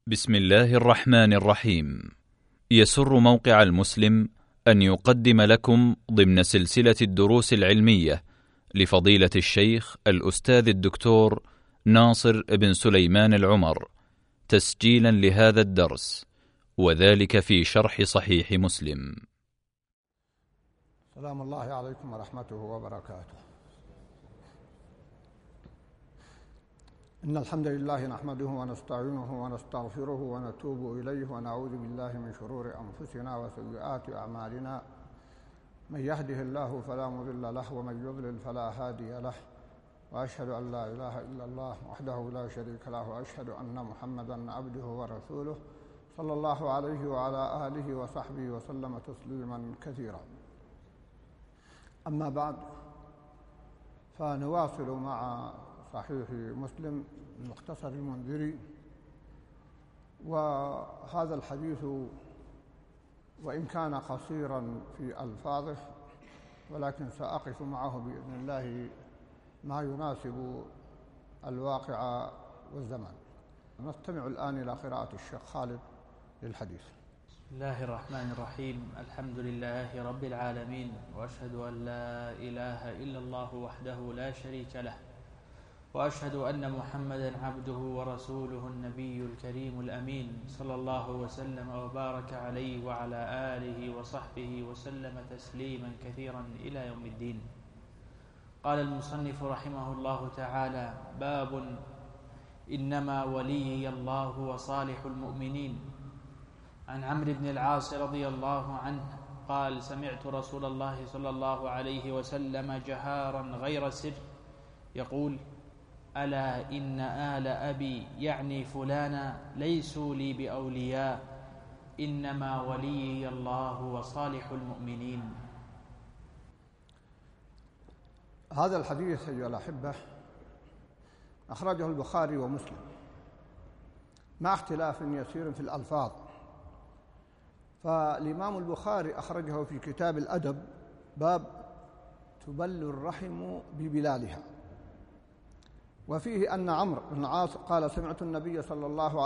بسم الله الرحمن الرحيم. يسر موقع المسلم أن يقدم لكم ضمن سلسلة الدروس العلمية لفضيلة الشيخ الأستاذ الدكتور ناصر بن سليمان العمر تسجيلا لهذا الدرس، وذلك في شرح صحيح مسلم. سلام الله عليكم ورحمته وبركاته. إن الحمد لله نحمده ونستعينه ونستغفره ونتوب إليه ونعوذ بالله من شرور أنفسنا وسيئات أعمالنا. من يهده الله فلا مضل له ومن يضلل فلا هادي له، وأشهد أن لا إله إلا الله وحده لا شريك له، وأشهد أن محمدًا عبده ورسوله صلى الله عليه وعلى آله وصحبه وسلم تسليمًا كثيرا. أما بعد، فنواصل مع صحيح مسلم المختصر المنذري، وهذا الحديث وإن كان قصيرا في ألفاظه ولكن سأقف معه بإذن الله ما يناسب الواقع والزمان. نستمع الآن إلى قراءة الشيخ خالد للحديث. بسم الله الرحمن الرحيم. الحمد لله رب العالمين، وأشهد أن لا إله إلا الله وحده لا شريك له، وأشهد أن محمدًا عبده ورسوله النبي الكريم الأمين، صلى الله وسلم وبارك عليه وعلى آله وصحبه وسلم تسليمًا كثيرا إلى يوم الدين. قال المصنف رحمه الله تعالى: باب إنما وليي الله وصالح المؤمنين. عن عمرو بن العاص رضي الله عنه قال: سمعت رسول الله صلى الله عليه وسلم جهارا غير سر يقول: ألا إن آل أبي يعني فلانا ليسوا لي بأولياء، إنما وليي الله وصالح المؤمنين. هذا الحديث أيها الأحبة أخرجه البخاري ومسلم مع اختلاف يسير في الألفاظ. فالإمام البخاري أخرجه في كتاب الأدب باب تبل الرحم ببلالها، وفيه أن عمرو بن العاص قال: سمعت النبي صلى الله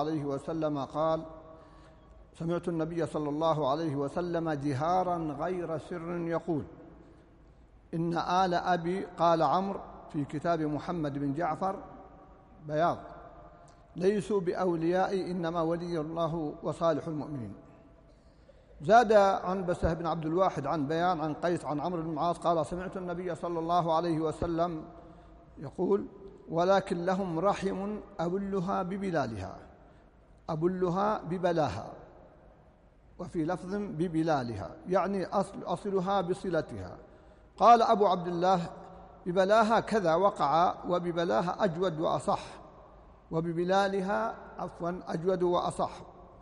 عليه وسلم جهارا غير سر يقول: إن آل أبي، قال عمرو في كتاب محمد بن جعفر بياض، ليسوا بأولياء، إنما ولي الله وصالح المؤمنين. زاد عن بسه بن عبد الواحد عن بيان عن قيس عن عمرو بن العاص قال: سمعت النبي صلى الله عليه وسلم يقول: ولكن لهم رحم أبلها ببلاها، وفي لفظ ببلالها، يعني أصلها بصلتها. قال أبو عبد الله: ببلاها كذا وقع، وببلاها أجود وأصح، وببلالها أجود وأصح،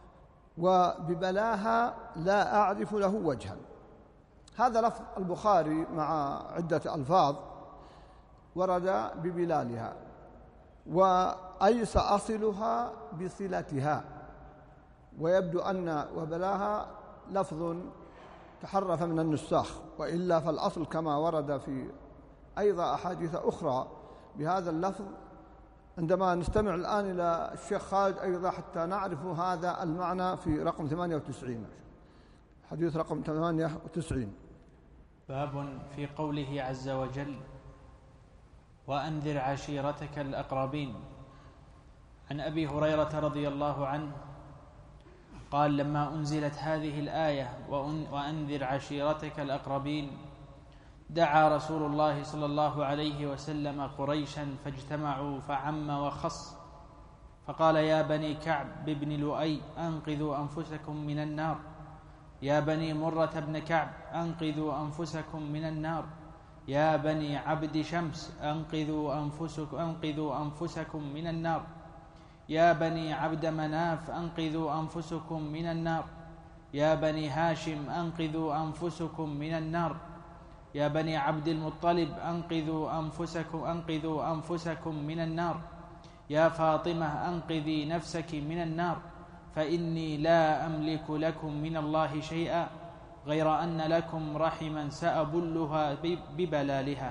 وببلاها لا أعرف له وجها. هذا لفظ البخاري مع عدة ألفاظ ورد ببلالها، وأيس أصلها بصلتها، ويبدو أن وبلاها لفظ تحرف من النساخ، وإلا فالأصل كما ورد في أيضا أحاديث أخرى بهذا اللفظ. عندما نستمع الآن إلى الشيخ خالد أيضا حتى نعرف هذا المعنى في رقم 98، حديث رقم 98. باب في قوله عز وجل: وأنذر عشيرتك الأقربين. عن أبي هريرة رضي الله عنه قال: لما أنزلت هذه الآية وأنذر عشيرتك الأقربين، دعا رسول الله صلى الله عليه وسلم قريشا فاجتمعوا فعم وخص، فقال: يا بني كعب بن لؤي أنقذوا أنفسكم من النار، يا بني مرة بن كعب أنقذوا أنفسكم من النار، يا بني عبد شمس أنقذوا أنفسكم من النار، يا بني عبد مناف أنقذوا أنفسكم من النار، يا بني هاشم أنقذوا أنفسكم من النار، يا بني عبد المطلب أنقذوا أنفسكم من النار، يا فاطمة أنقذي نفسك من النار، فإني لا أملك لكم من الله شيئا غير أن لكم رحما سأبلها ببلالها.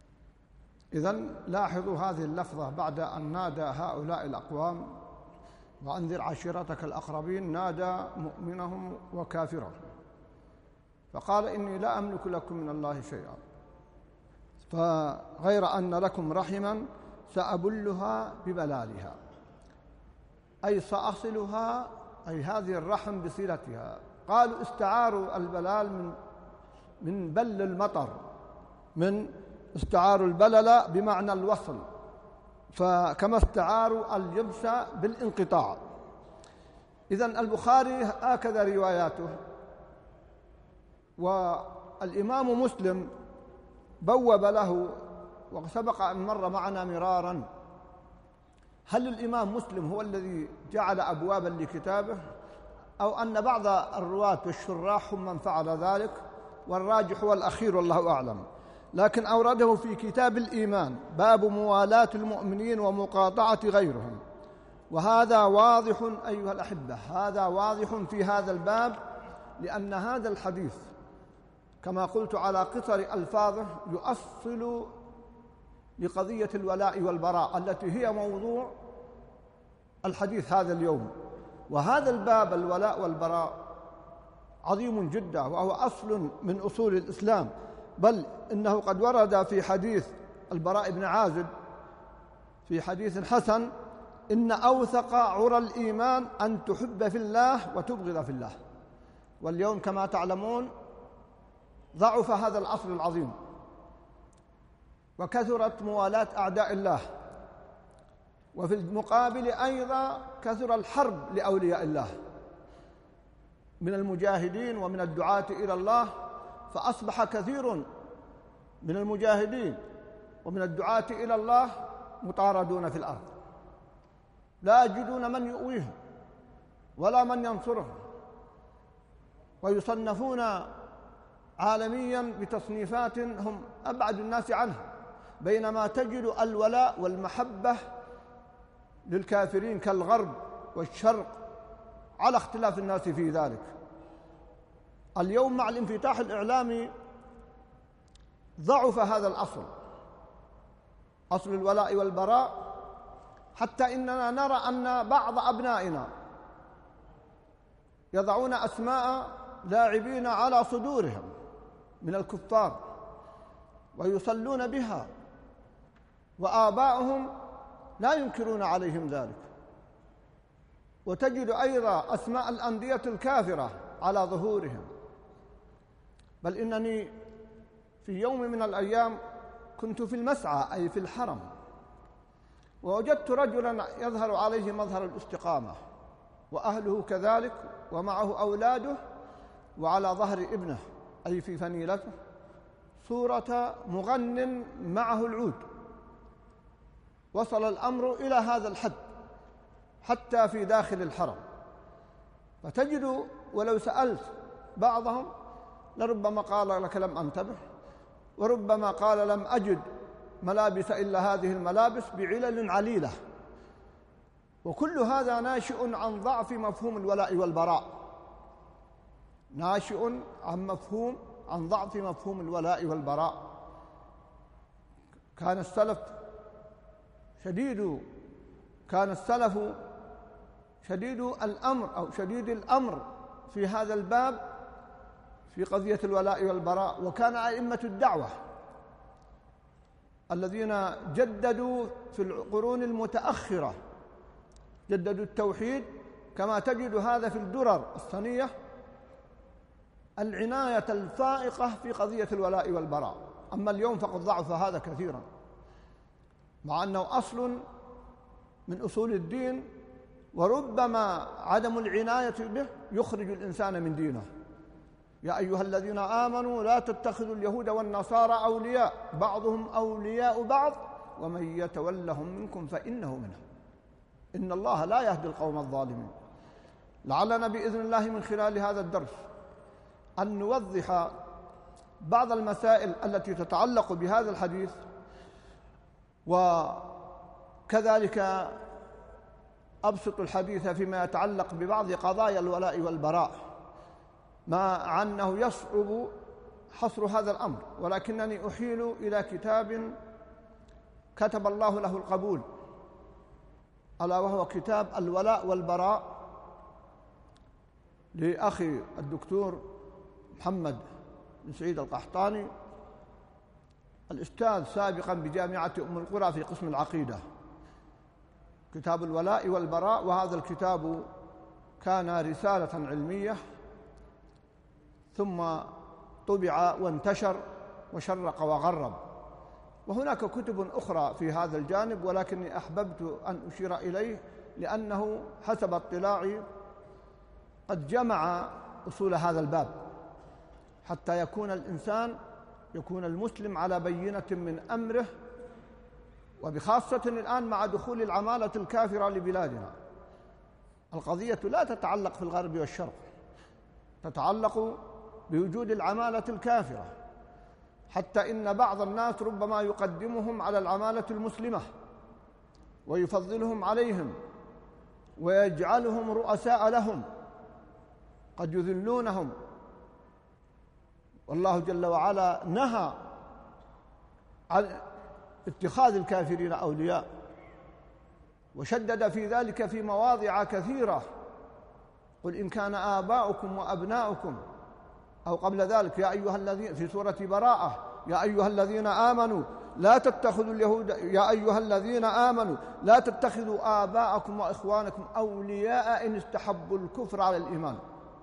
إذن لاحظوا هذه اللفظة بعد أن نادى هؤلاء الأقوام وأنذر عشيرتك الأقربين نادى مؤمنهم وكافرهم فقال إني لا أملك لكم من الله شيئا فغير أن لكم رحما سأبلها ببلالها، أي سأصلها، أي هذه الرحم بصلتها. قالوا استعاروا البلال من بل المطر، من استعاروا البلل بمعنى الوصل، فكما استعاروا اليبس بالانقطاع. إذن البخاري هكذا رواياته. والإمام مسلم بوب له، وسبق أن مر معنا مرارا، هل الإمام مسلم هو الذي جعل أبوابا لكتابه أو أن بعض الرواة والشراح هم من فعل ذلك؟ والراجح هو الأخير والله أعلم. لكن أورده في كتاب الإيمان باب موالاة المؤمنين ومقاطعة غيرهم، وهذا واضح أيها الأحبة، هذا واضح في هذا الباب، لأن هذا الحديث كما قلت على قصر ألفاظه يؤصل لقضية الولاء والبراء التي هي موضوع الحديث هذا اليوم. وهذا الباب الولاء والبراء عظيم جدا، وهو أصل من أصول الإسلام، بل إنه قد ورد في حديث البراء بن عازب في حديث حسن: إن أوثق عرى الإيمان أن تحب في الله وتبغض في الله. واليوم كما تعلمون ضعف هذا الأصل العظيم، وكثرت موالاة أعداء الله، وفي المقابل أيضا كثر الحرب لأولياء الله من المجاهدين ومن الدعاة إلى الله، فأصبح كثير من المجاهدين ومن الدعاة إلى الله مطاردون في الأرض، لا يجدون من يؤويهم ولا من ينصرهم، ويصنفون عالميا بتصنيفات هم أبعد الناس عنها، بينما تجد الولاء والمحبة للكافرين كالغرب والشرق على اختلاف الناس في ذلك. اليوم مع الانفتاح الإعلامي ضعف هذا الأصل، أصل الولاء والبراء، حتى إننا نرى أن بعض أبنائنا يضعون أسماء لاعبين على صدورهم من الكفار ويصلون بها، وآباؤهم لا ينكرون عليهم ذلك. وتجد أيضا أسماء الأندية الكافرة على ظهورهم. بل إنني في يوم من الأيام كنت في المسعى، أي في الحرم، ووجدت رجلا يظهر عليه مظهر الاستقامة، وأهله كذلك، ومعه أولاده، وعلى ظهر ابنه أي في فنيلته صورة مغن معه العود. وصل الأمر إلى هذا الحد حتى في داخل الحرم، فتجد ولو سألت بعضهم لربما قال لك لم أنتبه، وربما قال لم أجد ملابس إلا هذه الملابس بعلل عليلة. وكل هذا ناشئ عن ضعف مفهوم الولاء والبراء، ناشئ عن ضعف مفهوم الولاء والبراء. كان السلف شديد الأمر أو شديد الأمر في هذا الباب في قضية الولاء والبراء. وكان أئمة الدعوة الذين جددوا في القرون المتأخرة جددوا التوحيد، كما تجد هذا في الدرر الصنية، العناية الفائقة في قضية الولاء والبراء. أما اليوم فقد ضعف هذا كثيرا، مع أنه أصل من أصول الدين، وربما عدم العناية به يخرج الإنسان من دينه. يا أيها الذين آمنوا لا تتخذوا اليهود والنصارى أولياء بعضهم أولياء بعض ومن يتولهم منكم فإنه منهم إن الله لا يهدي القوم الظالمين. لعلنا بإذن الله من خلال هذا الدرس أن نوضح بعض المسائل التي تتعلق بهذا الحديث، وكذلك أبسط الحديث فيما يتعلق ببعض قضايا الولاء والبراء، مع أنه يصعب حصر هذا الأمر، ولكنني أحيل إلى كتاب كتب الله له القبول، ألا وهو كتاب الولاء والبراء لأخي الدكتور محمد بن سعيد القحطاني، الأستاذ سابقا بجامعة أم القرى في قسم العقيدة، كتاب الولاء والبراء. وهذا الكتاب كان رسالة علمية ثم طبع وانتشر وشرق وغرب. وهناك كتب أخرى في هذا الجانب، ولكني أحببت أن أشير إليه لأنه حسب اطلاعي قد جمع أصول هذا الباب حتى يكون المسلم على بينة من أمره، وبخاصة الآن مع دخول العمالة الكافرة لبلادنا. القضية لا تتعلق في الغرب والشرق، تتعلق بوجود العمالة الكافرة، حتى إن بعض الناس ربما يقدمهم على العمالة المسلمة ويفضلهم عليهم ويجعلهم رؤساء لهم، قد يذلونهم. والله جل وعلا نهى عن اتخاذ الكافرين أولياء، وشدد في ذلك في مواضع كثيرة: قل إن كان آباؤكم وأبناؤكم، أو قبل ذلك يا أيها الذين في سورة براءة يا أيها الذين آمنوا لا تتخذوا اليهود يا أيها الذين آمنوا لا تتخذوا آباءكم وإخوانكم أولياء إن استحبوا الكفر على الإيمان.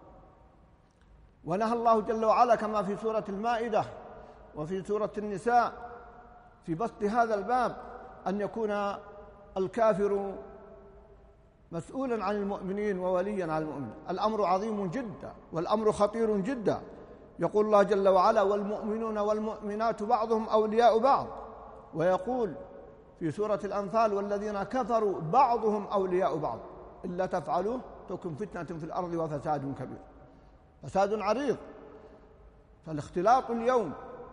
ونهى الله جل وعلا كما في سورة المائدة وفي سورة النساء في بسط هذا الباب أن يكون الكافر مسؤولا عن المؤمنين ووليا عن المؤمنين. الأمر عظيم جدا والأمر خطير جدا. يقول الله جل وعلا: والمؤمنون والمؤمنات بعضهم أولياء بعض. ويقول في سورة الأنفال: والذين كفروا بعضهم أولياء بعض إلا تفعلوه تكن فتنة في الأرض وفساد كبير. فساد عريض. فالاختلاط اليوم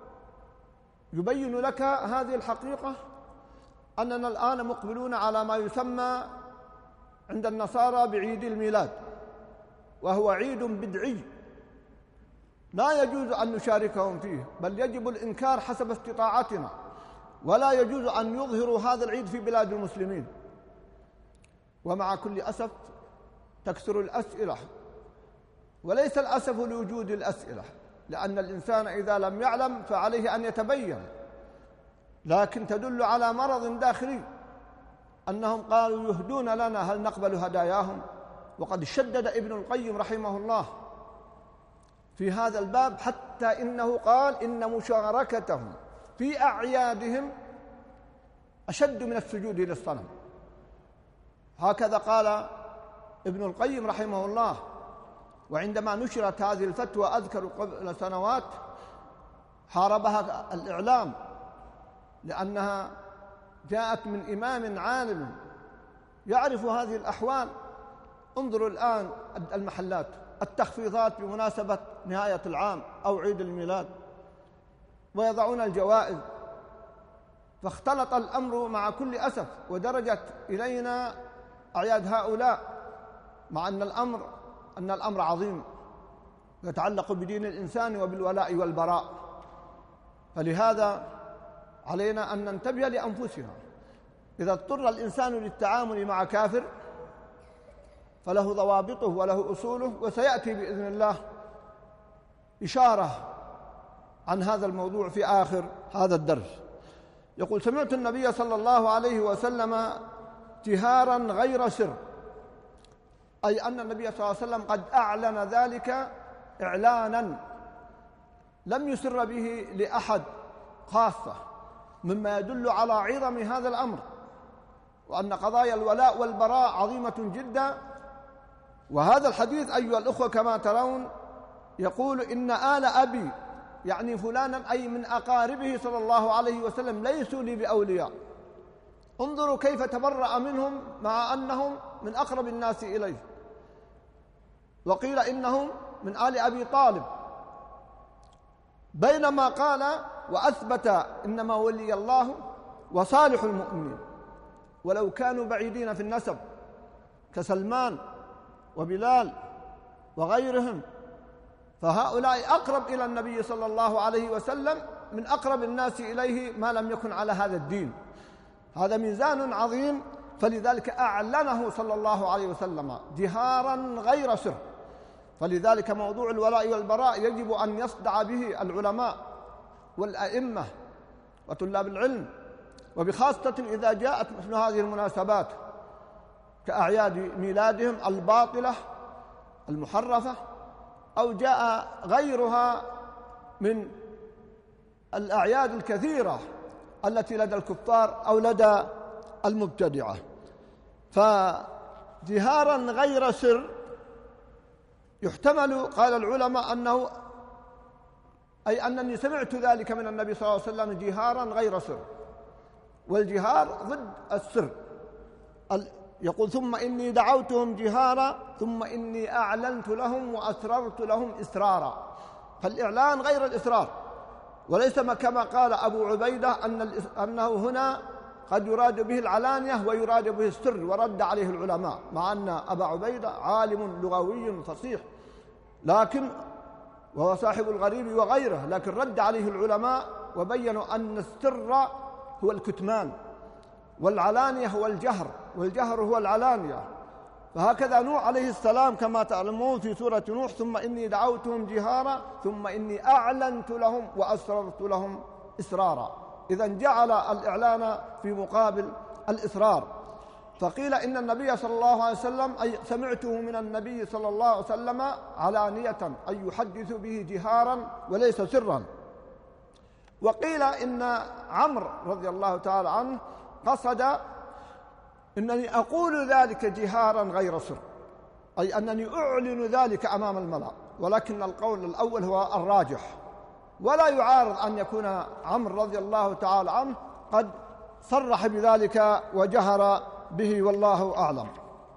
يبين لك هذه الحقيقة، أننا الآن مقبلون على ما يسمى عند النصارى بعيد الميلاد، وهو عيد بدعي لا يجوز أن نشاركهم فيه، بل يجب الإنكار حسب استطاعتنا، ولا يجوز أن يظهروا هذا العيد في بلاد المسلمين. ومع كل أسف تكثر الأسئلة، وليس الأسف لوجود الأسئلة، لأن الإنسان إذا لم يعلم فعليه أن يتبين، لكن تدل على مرض داخلي، أنهم قالوا يهدون لنا هل نقبل هداياهم. وقد شدد ابن القيم رحمه الله في هذا الباب، حتى إنه قال إن مشاركتهم في أعيادهم أشد من السجود للصنم. هكذا قال ابن القيم رحمه الله. وعندما نشرت هذه الفتوى أذكر قبل سنوات حاربها الإعلام، لأنها جاءت من إمام عالم يعرف هذه الأحوال. انظروا الآن المحلات، التخفيضات بمناسبة نهاية العام أو عيد الميلاد، ويضعون الجوائز. فاختلط الأمر مع كل أسف، ودرجت إلينا أعياد هؤلاء، مع أن الأمر عظيم يتعلق بدين الإنسان وبالولاء والبراء. فلهذا علينا أن ننتبه لأنفسنا. إذا اضطر الإنسان للتعامل مع كافر فله ضوابطه وله أصوله، وسيأتي بإذن الله إشارة عن هذا الموضوع في آخر هذا الدرس. يقول: سمعت النبي صلى الله عليه وسلم جهارا غير سر، أي أن النبي صلى الله عليه وسلم قد أعلن ذلك إعلانا لم يسر به لأحد خاصة، مما يدل على عظم هذا الأمر، وأن قضايا الولاء والبراء عظيمة جدا. وهذا الحديث أيها الأخوة كما ترون يقول: إن آل أبي، يعني فلانا أي من أقاربه صلى الله عليه وسلم، ليسوا لي بأولياء. انظروا كيف تبرأ منهم مع أنهم من أقرب الناس إليه. وقيل إنهم من آل أبي طالب، بينما قال وأثبت إنما ولي الله وصالح المؤمنين، ولو كانوا بعيدين في النسب كسلمان وبلال وغيرهم، فهؤلاء أقرب إلى النبي صلى الله عليه وسلم من أقرب الناس إليه ما لم يكن على هذا الدين. هذا ميزان عظيم فلذلك أعلنه صلى الله عليه وسلم جهارا غير سر. فلذلك موضوع الولاء والبراء يجب أن يصدع به العلماء والأئمة وطلاب العلم، وبخاصة إذا جاءت مثل هذه المناسبات كأعياد ميلادهم الباطلة المحرفة، أو جاء غيرها من الأعياد الكثيرة التي لدى الكفار أو لدى المبتدعة. فجهارا غير سر يحتمل، قال العلماء، أنه أي أنني سمعت ذلك من النبي صلى الله عليه وسلم جهارا غير سر، والجهار ضد السر. يقول ثم إني دعوتهم جهارا ثم إني أعلنت لهم وأسررت لهم إسرارا. فالإعلان غير الإسرار، وليس كما قال أبو عبيدة أنه هنا قد يراد به العلانية ويراد به السر، ورد عليه العلماء، مع أن أبا عبيدة عالم لغوي فصيح لكن وهو صاحب الغريب وغيره، لكن رد عليه العلماء وبينوا أن السر هو الكتمان والعلانية هو الجهر، والجهر هو العلانية. فهكذا نوح عليه السلام كما تعلمون في سورة نوح ثم إني دعوتهم جهارا ثم إني أعلنت لهم وأسررت لهم إسرارا. إذن جعل الإعلان في مقابل الإسرار. فقيل إن النبي صلى الله عليه وسلم أي سمعته من النبي صلى الله عليه وسلم علانية أي يحدث به جهارا وليس سرا. وقيل إن عمرو رضي الله تعالى عنه قصد إنني أقول ذلك جهارا غير سر، أي أنني أعلن ذلك أمام الملأ، ولكن القول الأول هو الراجح، ولا يعارض أن يكون عمرو رضي الله تعالى عنه قد صرح بذلك وجهر به، والله أعلم.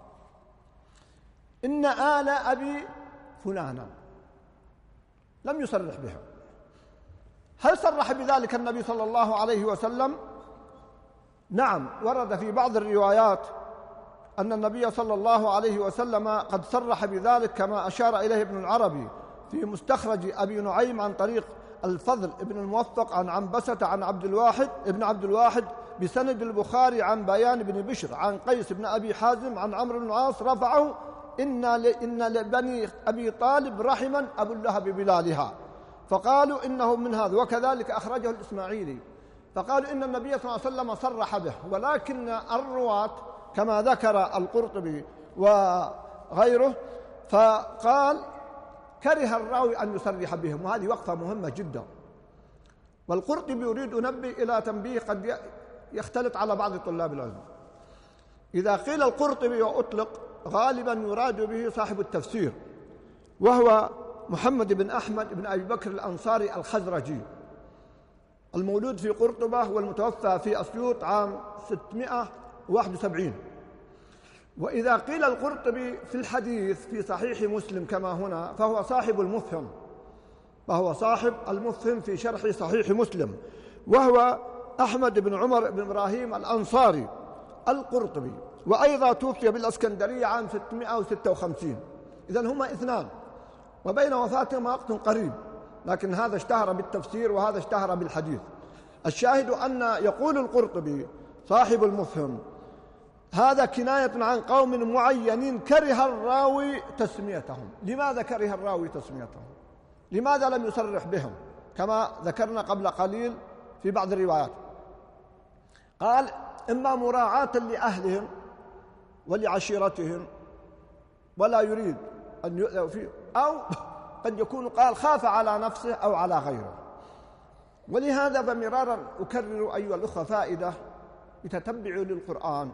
إن آل أبي فلانا لم يصرح بها. هل صرح بذلك النبي صلى الله عليه وسلم؟ نعم، ورد في بعض الروايات أن النبي صلى الله عليه وسلم قد صرح بذلك، كما أشار إليه ابن العربي في مستخرج أبي نعيم عن طريق الفضل ابن الموفق عن عنبسة عن عبد الواحد بسند البخاري عن بيان بن بشر عن قيس بن أبي حازم عن عمرو بن العاص رفعه إن لبني أبي طالب رحما أبو اللهب بلالها، فقالوا إنه من هذا. وكذلك أخرجه الإسماعيلي، فقالوا إن النبي صلى الله عليه وسلم صرح به، ولكن الرواة كما ذكر القرطبي وغيره فقال كره الراوي أن يصرح بهم، وهذه وقفة مهمة جدا. والقرطبي يريد ينبه إلى تنبيه قد يختلط على بعض طلاب العلم. إذا قيل القرطبي وأطلق غالبا يراد به صاحب التفسير، وهو محمد بن أحمد بن أبي بكر الأنصاري الخزرجي، المولود في قرطبة والمتوفى في أسيوط عام 671. وإذا قيل القرطبي في الحديث في صحيح مسلم كما هنا فهو صاحب المفهم في شرح صحيح مسلم، وهو أحمد بن عمر بن إبراهيم الأنصاري القرطبي، وأيضا توفي بالإسكندرية عام 656. إذن هما اثنان، وبين وفاتهما وقت قريب، لكن هذا اشتهر بالتفسير وهذا اشتهر بالحديث. الشاهد أن يقول القرطبي صاحب المفهم هذا كناية عن قوم معينين كره الراوي تسميتهم. لماذا كره الراوي تسميتهم؟ لماذا لم يصرح بهم كما ذكرنا قبل قليل في بعض الروايات؟ قال إما مراعاة لأهلهم ولعشيرتهم ولا يريد أن يؤذوا فيه، أو قد يكون قال خاف على نفسه أو على غيره. ولهذا فمرارا أكرر أيها الأخوة فائدة بتتبعوا للقرآن،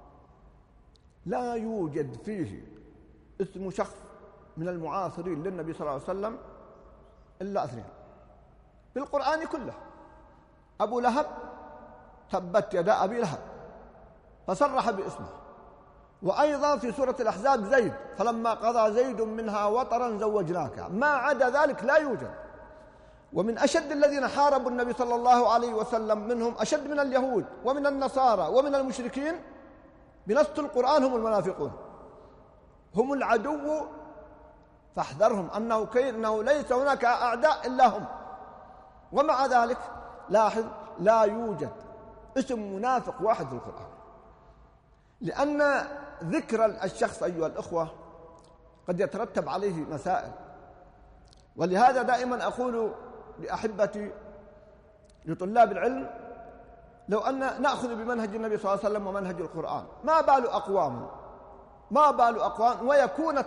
لا يوجد فيه اسم شخص من المعاصرين للنبي صلى الله عليه وسلم إلا اثنين بالقرآن كله: أبو لهب تبت يدا أبي لهب فصرح باسمه، وأيضا في سورة الأحزاب زيد فلما قضى زيد منها وطرا زوجناك، ما عدا ذلك لا يوجد. ومن أشد الذين حاربوا النبي صلى الله عليه وسلم منهم أشد من اليهود ومن النصارى ومن المشركين بنص القرآن هم المنافقون، هم العدو فاحذرهم، أنه ليس هناك أعداء إلا هم. ومع ذلك لاحظ لا يوجد اسم منافق واحد في القرآن. لأن ذكر الشخص أيها الأخوة قد يترتب عليه مسائل. ولهذا دائما أقول لأحبتي لطلاب العلم لو أن نأخذ بمنهج النبي صلى الله عليه وسلم ومنهج القرآن، ما بال أقوام ويكون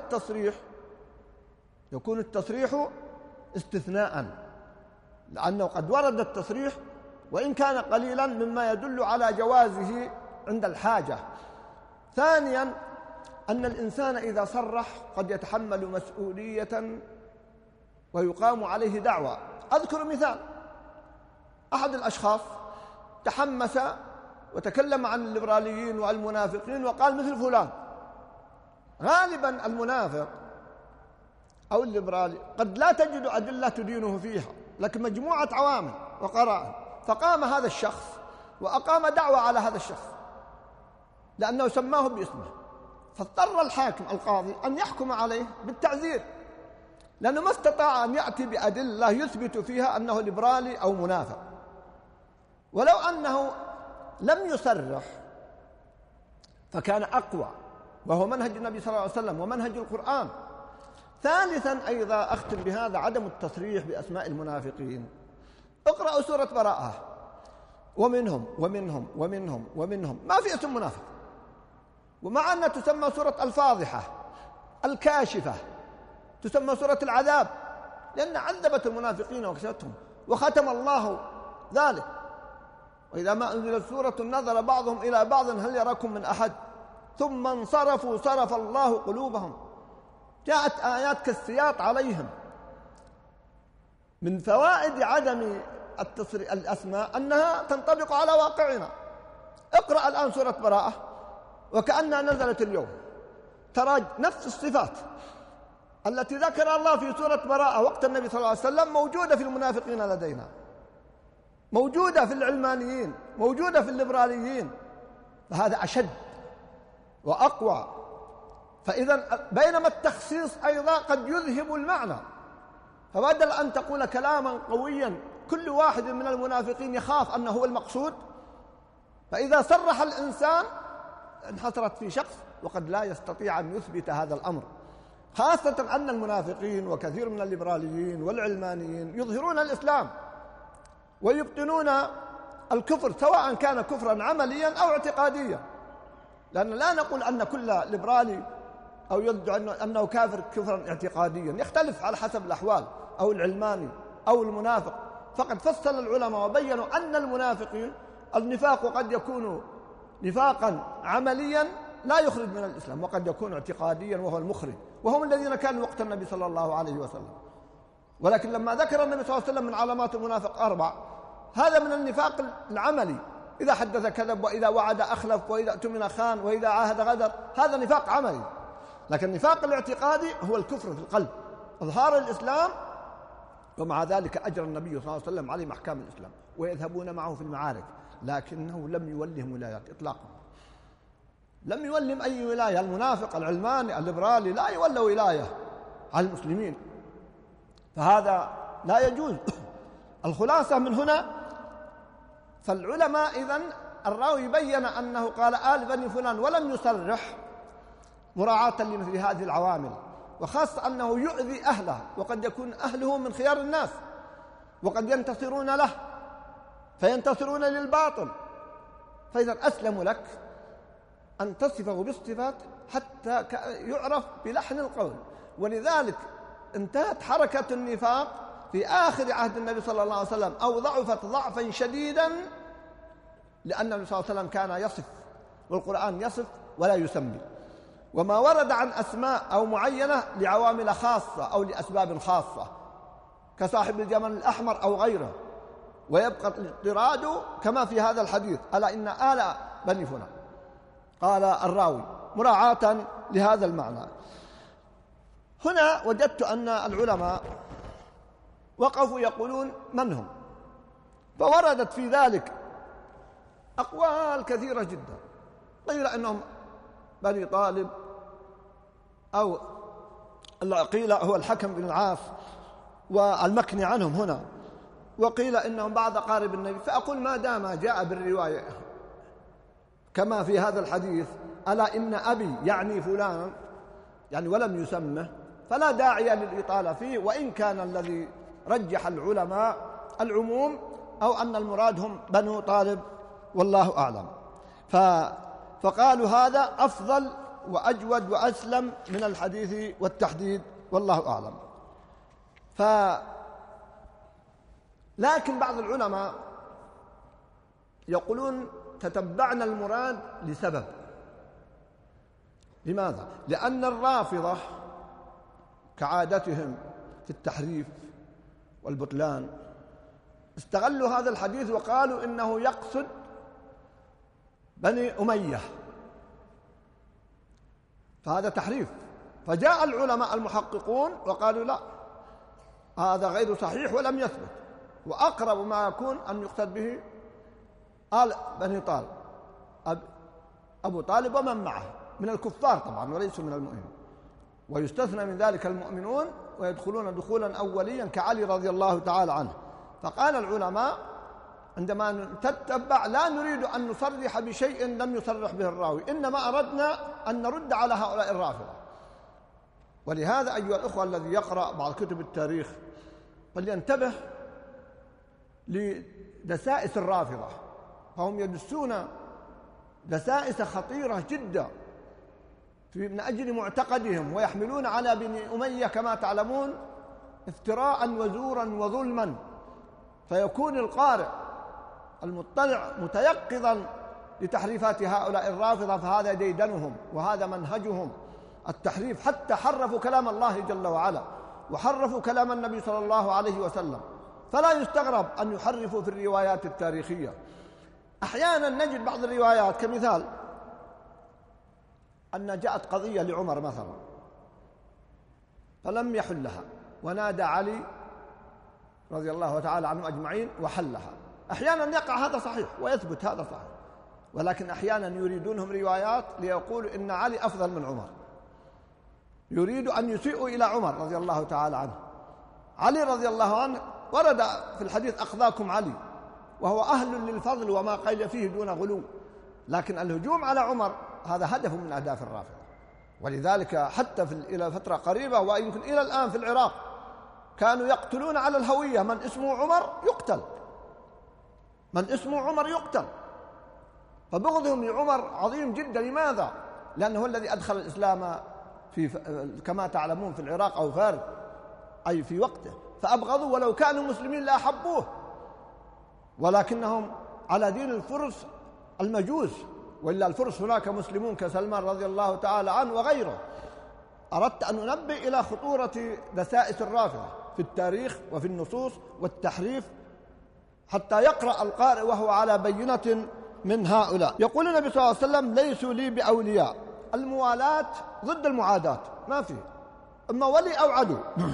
التصريح استثناء، لأنه قد ورد التصريح وإن كان قليلا مما يدل على جوازه عند الحاجة. ثانيا أن الإنسان إذا صرح قد يتحمل مسؤولية ويقام عليه دعوى. أذكر مثال: أحد الأشخاص تحمس وتكلم عن الليبراليين والمنافقين وقال مثل فلان. غالبا المنافق أو الليبرالي قد لا تجد أدلة تدينه فيها، لكن مجموعة عوامل وقرائن، فقام هذا الشخص وأقام دعوة على هذا الشخص لأنه سماه باسمه، فاضطر الحاكم القاضي أن يحكم عليه بالتعزير، لأنه ما استطاع أن يأتي بأدلة يثبت فيها أنه ليبرالي أو منافق. ولو أنه لم يصرح فكان أقوى، وهو منهج النبي صلى الله عليه وسلم ومنهج القرآن. ثالثا أيضا أختم بهذا عدم التصريح بأسماء المنافقين. اقرأوا سورة براءة، ومنهم ما في اسم منافق، ومع أنها تسمى سورة الفاضحة الكاشفة، تسمى سورة العذاب، لأن عذبت المنافقين وكشفتهم، وختم الله ذلك: وإذا ما أنزلت سورة نظر بعضهم إلى بعض هل يراكم من أحد ثم انصرفوا صرف الله قلوبهم. جاءت آيات كالسياط عليهم. من فوائد عدم الأسماء أنها تنطبق على واقعنا. اقرأ الآن سورة براءة وكأنها نزلت اليوم، ترى نفس الصفات التي ذكر الله في سورة براءة وقت النبي صلى الله عليه وسلم موجودة في المنافقين لدينا، موجودة في العلمانيين، موجودة في الليبراليين، فهذا أشد وأقوى. فإذا بينما التخصيص أيضا قد يذهب المعنى، فبدل أن تقول كلاما قويا كل واحد من المنافقين يخاف أنه هو المقصود، فإذا صرح الإنسان انحصرت في شخص وقد لا يستطيع أن يثبت هذا الأمر، خاصة أن المنافقين وكثير من الليبراليين والعلمانيين يظهرون الإسلام ويبطنون الكفر، سواء كان كفرا عمليا أو اعتقاديا، لأن لا نقول أن كل ليبرالي أو يدعي أنه كافر كفرا اعتقاديا، يختلف على حسب الأحوال، أو العلماني أو المنافق. فقد فصل العلماء وبينوا أن المنافقين النفاق قد يكون نفاقا عمليا لا يخرج من الإسلام، وقد يكون اعتقاديا وهو المخرج، وهم الذين كانوا وقت النبي صلى الله عليه وسلم. ولكن لما ذكر النبي صلى الله عليه وسلم من علامات المنافق 4، هذا من النفاق العملي: إذا حدث كذب، وإذا وعد أخلف، وإذا اؤتمن خان، وإذا عاهد غدر. هذا نفاق عملي. لكن النفاق الاعتقادي هو الكفر في القلب، إظهار الإسلام، ومع ذلك أجرى النبي صلى الله عليه وسلم عليهم أحكام الإسلام، ويذهبون معه في المعارك، لكنه لم يولهم ولايات إطلاقا، لم يولهم أي ولاية. المنافق العلماني الليبرالي لا يولى ولاية على المسلمين، فهذا لا يجوز. الخلاصة من هنا، فالعلماء إذن الراوي بين أنه قال آل بني فلان ولم يصرح مراعاة لمثل هذه العوامل، وخاصة أنه يؤذي أهله، وقد يكون أهله من خيار الناس، وقد ينتصرون له فينتصرون للباطل. فإذا أسلم لك أن تصفه بالصفات حتى يعرف بلحن القول. ولذلك انتهت حركة النفاق في آخر عهد النبي صلى الله عليه وسلم، أو ضعفت ضعفا شديدا، لأن النبي صلى الله عليه وسلم كان يصف والقرآن يصف ولا يسمي، وما ورد عن أسماء أو معينة لعوامل خاصة أو لأسباب خاصة، كصاحب الجمل الأحمر أو غيره، ويبقى الاضطراد كما في هذا الحديث: ألا إن آل بني فلان، قال الراوي مراعاة لهذا المعنى. هنا وجدت أن العلماء وقفوا يقولون من هم، فوردت في ذلك أقوال كثيرة جدا. قيل إنهم بني طالب، أو قيل هو الحكم بن العاص والمكني عنهم هنا، وقيل إنهم بعض أقارب النبي. فأقول ما دام جاء بالرواية كما في هذا الحديث ألا إن أبي يعني فلانا يعني ولم يسمه، فلا داعي للإطالة فيه، وإن كان الذي رجح العلماء العموم أو أن المراد هم بنو طالب، والله أعلم. فقالوا هذا أفضل وأجود وأسلم من الحديث والتحديد، والله أعلم. لكن بعض العلماء يقولون تتبعنا المراد لسبب. لماذا؟ لأن الرافضة كعادتهم في التحريف والبطلان استغلوا هذا الحديث وقالوا إنه يقصد بني أمية، فهذا تحريف. فجاء العلماء المحققون وقالوا لا، هذا غير صحيح ولم يثبت، وأقرب ما يكون أن يقصد به آل بني طالب، أبو طالب ومن معه من الكفار طبعا وليسوا من المؤمنين، ويستثنى من ذلك المؤمنون ويدخلون دخولا أوليا كعلي رضي الله تعالى عنه. فقال العلماء عندما نتتبع لا نريد أن نصرح بشيء لم يصرح به الراوي، إنما أردنا أن نرد على هؤلاء الرافضة. ولهذا أيها الأخوة الذي يقرأ بعض كتب التاريخ فلينتبه لدسائس الرافضة، فهم يدسون دسائس خطيرة جدا من أجل معتقدهم، ويحملون على بني أمية كما تعلمون افتراء وزورا وظلما، فيكون القارئ المطلع متيقظا لتحريفات هؤلاء الرافضة، فهذا ديدنهم وهذا منهجهم التحريف، حتى حرفوا كلام الله جل وعلا وحرفوا كلام النبي صلى الله عليه وسلم. فلا يستغرب أن يحرفوا في الروايات التاريخية. أحيانا نجد بعض الروايات كمثال أن جاءت قضية لعمر مثلا فلم يحلها، ونادى علي رضي الله تعالى عنه أجمعين وحلها. أحيانا يقع هذا صحيح ويثبت هذا صحيح، ولكن أحيانا يريدونهم روايات ليقولوا إن علي أفضل من عمر، يريد أن يسيئوا إلى عمر رضي الله تعالى عنه. علي رضي الله عنه ورد في الحديث أخذاكم علي، وهو أهل للفضل وما قيل فيه دون غلو، لكن الهجوم على عمر هذا هدف من أهداف الرافضة. ولذلك حتى إلى فترة قريبة ويمكن إلى الآن في العراق كانوا يقتلون على الهوية، من اسمه عمر يقتل، من اسمه عمر يقتل. فبغضهم لعمر عظيم جدا. لماذا؟ لأنه هو الذي أدخل الإسلام كما تعلمون في العراق أو فارس أي في وقته، فأبغضوا، ولو كانوا مسلمين لأحبوه، ولكنهم على دين الفرس المجوس، وإلا الفرس هناك مسلمون كسلمان رضي الله تعالى عنه وغيره. أردت أن أنبه إلى خطورة دسائس الرافضة في التاريخ وفي النصوص والتحريف، حتى يقرأ القارئ وهو على بينة من هؤلاء. يقول النبي صلى الله عليه وسلم ليسوا لي بأولياء. الموالاة ضد المعاداة، ما فيه، إما ولي أو عدو.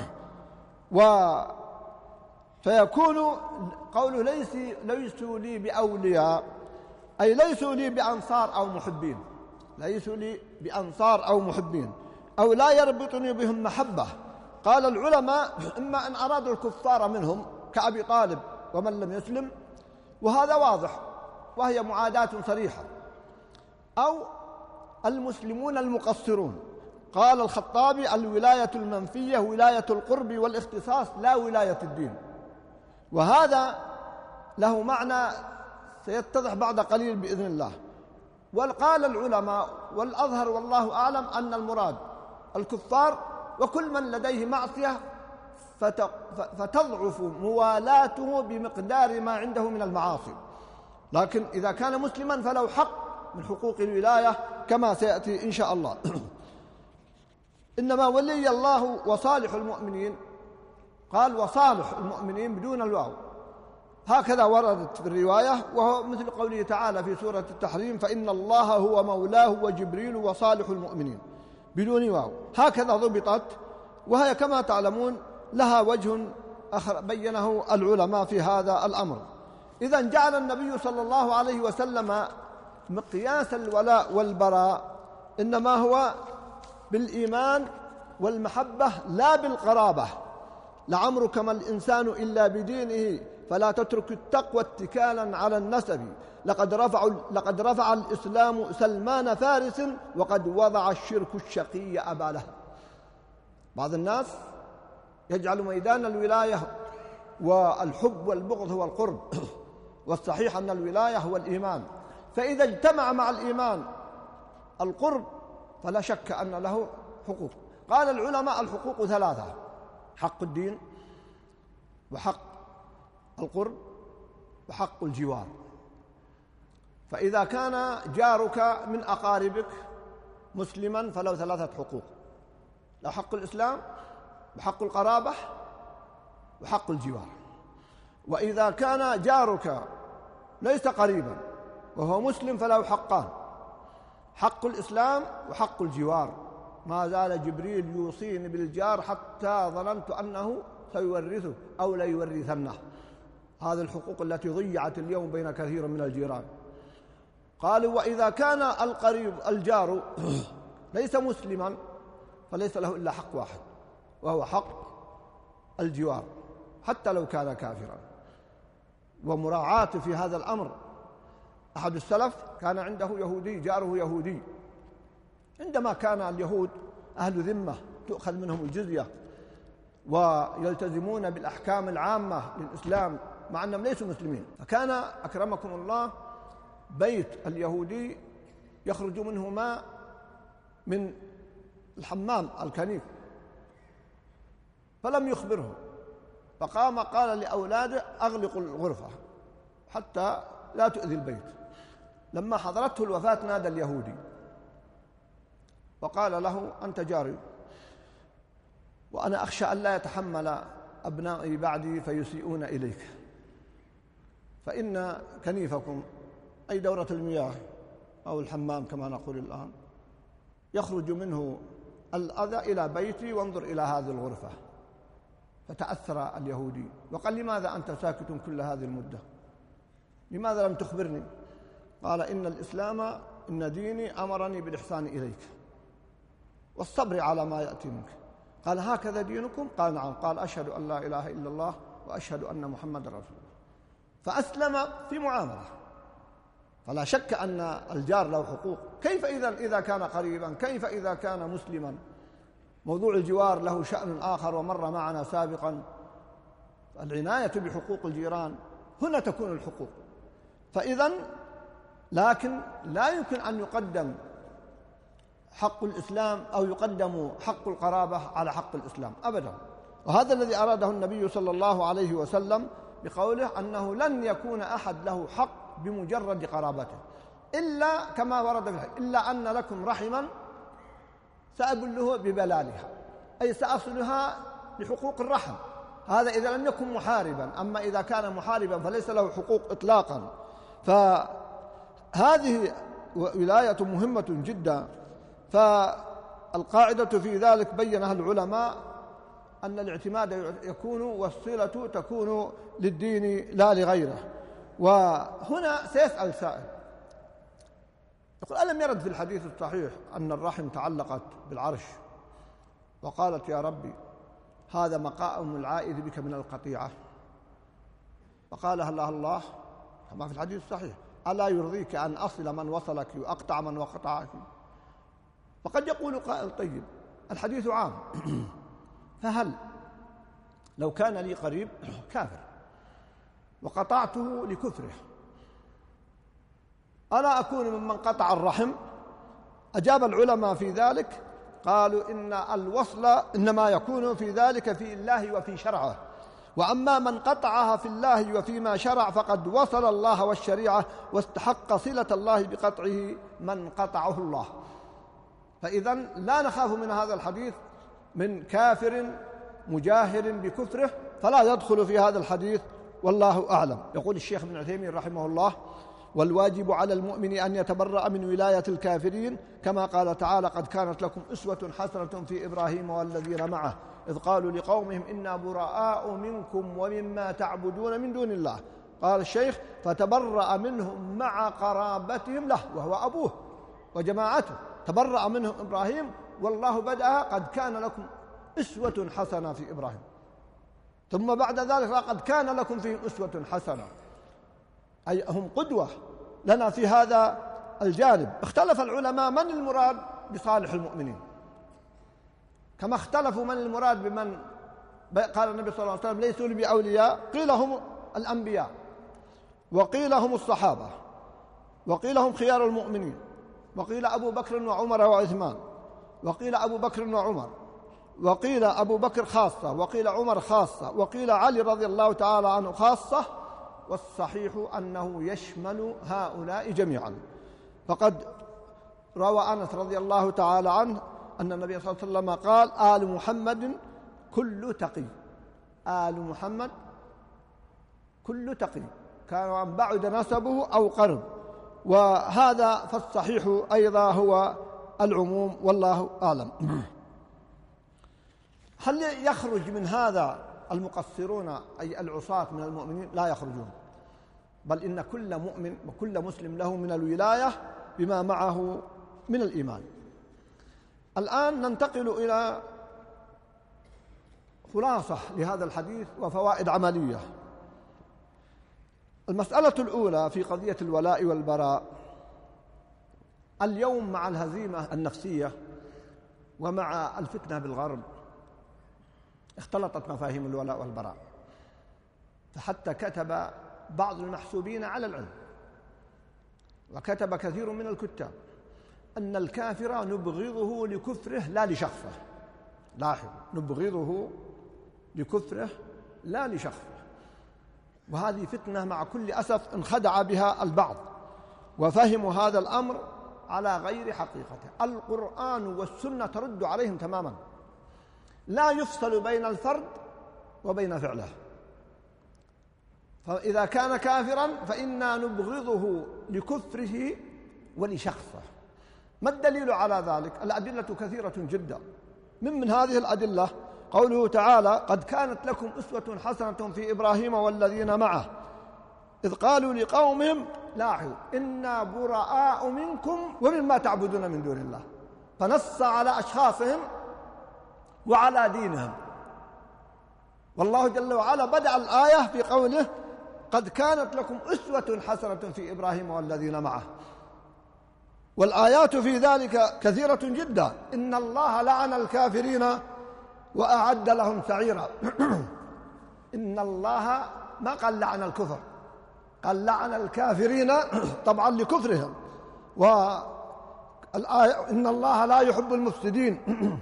فيكون قوله ليسوا لي بأولياء أي ليسوا لي بأنصار أو محبين، ليسوا لي بأنصار أو محبين، أو لا يربطني بهم محبة. قال العلماء إما أن أرادوا الكفار منهم كأبي طالب ومن لم يسلم، وهذا واضح وهي معاداة صريحة، أو المسلمون المقصرون. قال الخطابي الولاية المنفية ولاية القرب والاختصاص لا ولاية الدين، وهذا له معنى سيتضح بعد قليل بإذن الله. وقال العلماء والأظهر والله أعلم أن المراد الكفار وكل من لديه معصية فتضعف موالاته بمقدار ما عنده من المعاصي، لكن إذا كان مسلما فله حق من حقوق الولاية كما سيأتي إن شاء الله. إنما ولي الله وصالح المؤمنين، قال وصالح المؤمنين بدون الواو، هكذا وردت في الرواية، وهو مثل قوله تعالى في سورة التحريم فإن الله هو مولاه وجبريل وصالح المؤمنين بدون واو، هكذا ضبطت. وهي كما تعلمون لها وجه بينه العلماء في هذا الأمر. إذن جعل النبي صلى الله عليه وسلم مقياس الولاء والبراء إنما هو بالإيمان والمحبة لا بالقرابة. لعمرك ما الإنسان إلا بدينه فلا تترك التقوى اتكالا على النسب، لقد رفع الإسلام سلمان فارس وقد وضع الشرك الشقي أبا لهب. بعض الناس يجعل ميدان الولاية والحب والبغض هو القرب، والصحيح أن الولاية هو الإيمان، فإذا اجتمع مع الإيمان القرب فلا شك أن له حقوق. قال العلماء الحقوق ثلاثة: حق الدين، وحق القرب، وحق الجوار. فإذا كان جارك من أقاربك مسلما فله ثلاثة حقوق: له حق الإسلام، وحق القرابة، وحق الجوار. وإذا كان جارك ليس قريبا وهو مسلم فله حقان: حق الإسلام وحق الجوار. ما زال جبريل يوصيني بالجار حتى ظننت أنه سيورثه أو لا يورثنه. هذه الحقوق التي ضيعت اليوم بين كثير من الجيران. قالوا: وإذا كان القريب الجار ليس مسلما فليس له إلا حق واحد، وهو حق الجوار حتى لو كان كافرا. ومراعاة في هذا الأمر، أحد السلف كان عنده يهودي، جاره يهودي، عندما كان اليهود أهل ذمة تؤخذ منهم الجزية ويلتزمون بالأحكام العامة للإسلام مع أنهم ليسوا مسلمين، فكان أكرمكم الله بيت اليهودي يخرج منه ماء من الحمام الكنيف، فلم يخبره، فقام قال لأولاده: أغلقوا الغرفة حتى لا تؤذي البيت. لما حضرته الوفاة نادى اليهودي وقال له: أنت جاري، وأنا أخشى أن لا يتحمل أبنائي بعدي فيسيئون إليك، فإن كنيفكم أي دورة المياه أو الحمام كما نقول الآن يخرج منه الأذى إلى بيتي، وانظر إلى هذه الغرفة. فتأثر اليهودي وقال: لماذا أنت ساكت كل هذه المدة؟ لماذا لم تخبرني؟ قال: إن الإسلام إن ديني أمرني بالإحسان إليك والصبر على ما يأتي منك. قال: هكذا دينكم؟ قال: نعم. قال: أشهد أن لا إله إلا الله وأشهد أن محمد رسول الله. فأسلم في معاملة. فلا شك أن الجار له حقوق. كيف إذا كان قريبا؟ كيف إذا كان مسلما؟ موضوع الجوار له شأن آخر ومر معنا سابقا. العناية بحقوق الجيران هنا تكون الحقوق. فإذا لكن لا يمكن أن يقدم حق الإسلام أو يقدم حق القرابة على حق الإسلام أبدا. وهذا الذي أراده النبي صلى الله عليه وسلم بقوله أنه لن يكون أحد له حق بمجرد قرابته، إلا كما ورد في الحديث: إلا أن لكم رحما سأبله ببلالها، أي سأصلها لحقوق الرحم. هذا إذا لم يكن محاربا. أما إذا كان محاربا فليس له حقوق إطلاقا. فهذه ولاية مهمة جدا. فالقاعدة في ذلك بينها العلماء أن الاعتماد يكون والصلة تكون للدين لا لغيره. وهنا سيسأل سائل يقول: ألم يرد في الحديث الصحيح أن الرحم تعلقت بالعرش وقالت: يا ربي هذا مقام العائد بك من القطيعة؟ فقالها الله كما في الحديث الصحيح: ألا يرضيك أن أصل من وصلك وأقطع من وقطعك؟ فقد يقول قائل: طيب الحديث عام فهل لو كان لي قريب كافر وقطعته لكفره ألا أكون ممن قطع الرحم؟ أجاب العلماء في ذلك قالوا: إن الوصل إنما يكون في ذلك في الله وفي شرعه، وأما من قطعها في الله وفيما شرع فقد وصل الله والشريعة واستحق صلة الله بقطعه من قطعه الله. فإذا لا نخاف من هذا الحديث من كافر مجاهر بكفره، فلا يدخل في هذا الحديث والله أعلم. يقول الشيخ ابن عثيمين رحمه الله: والواجب على المؤمن أن يتبرأ من ولاية الكافرين كما قال تعالى: قد كانت لكم أسوة حسنة في إبراهيم والذين معه إذ قالوا لقومهم إنا براء منكم ومما تعبدون من دون الله. قال الشيخ: فتبرأ منهم مع قرابتهم له وهو أبوه وجماعته. تبرأ منهم إبراهيم والله بدأ: قد كان لكم أسوة حسنة في إبراهيم، ثم بعد ذلك: قد كان لكم فيهم أسوة حسنة، أي هم قدوة لنا في هذا الجانب. اختلف العلماء من المراد بصالح المؤمنين، كما اختلفوا من المراد بمن قال النبي صلى الله عليه وسلم ليسوا لي بأولياء، قيل هم الأنبياء، وقيل هم الصحابة، وقيل هم خيار المؤمنين، وقيل أبو بكر وعمر وعثمان، وقيل أبو بكر وعمر، وقيل أبو بكر خاصة، وقيل عمر خاصة، وقيل علي رضي الله تعالى عنه خاصة، والصحيح أنه يشمل هؤلاء جميعا. فقد روى أنس رضي الله تعالى عنه أن النبي صلى الله عليه وسلم قال: آل محمد كل تقي، آل محمد كل تقي، كان عن بعد نسبه أو قرب. وهذا فالصحيح أيضا هو العموم، والله أعلم. هل يخرج من هذا المقصرون أي العصاة من المؤمنين؟ لا يخرجون، بل إن كل مؤمن وكل مسلم له من الولاية بما معه من الإيمان. الآن ننتقل إلى خلاصة لهذا الحديث وفوائد عملية. المسألة الأولى في قضية الولاء والبراء: اليوم مع الهزيمة النفسية ومع الفتنة بالغرب اختلطت مفاهيم الولاء والبراء، فحتى كتب بعض المحسوبين على العلم وكتب كثير من الكتاب أن الكافر نبغضه لكفره لا لشخصه. لاحظوا، نبغضه لكفره لا لشخصه. وهذه فتنة مع كل أسف انخدع بها البعض وفهموا هذا الأمر على غير حقيقته. القرآن والسنة ترد عليهم تماما، لا يفصل بين الفرد وبين فعله. فإذا كان كافرا فإنا نبغضه لكفره ولشخصه. ما الدليل على ذلك؟ الأدلة كثيرة جدا. من هذه الأدلة قوله تعالى: قد كانت لكم أسوة حسنة في إبراهيم والذين معه إذ قالوا لقومهم، لاحظوا، إنا براء منكم ومما تعبدون من دون الله، فنص على أشخاصهم وعلى دينهم. والله جل وعلا بدأ الآية في قوله: قد كانت لكم أسوة حسنة في إبراهيم والذين معه. والآيات في ذلك كثيرة جدا. إن الله لعن الكافرين وأعد لهم سعيرا. إن الله ما قال لعن الكفر، قال لعن الكافرين طبعا لكفرهم. والآية: إن الله لا يحب المفسدين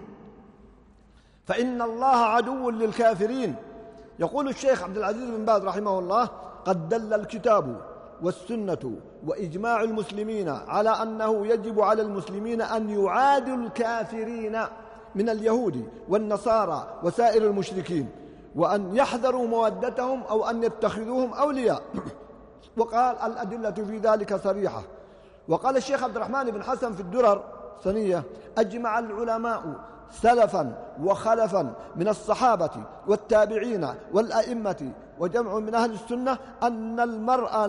فإن الله عدو للكافرين. يقول الشيخ عبد العزيز بن باز رحمه الله: قد دل الكتاب والسنة وإجماع المسلمين على أنه يجب على المسلمين أن يعادوا الكافرين من اليهود والنصارى وسائر المشركين، وأن يحذروا مودتهم أو أن يتخذوهم أولياء. وقال: الأدلة في ذلك صريحة. وقال الشيخ عبد الرحمن بن حسن في الدرر الثانية: أجمع العلماء سلفا وخلفا من الصحابة والتابعين والأئمة وجمع من أهل السنة أن المرء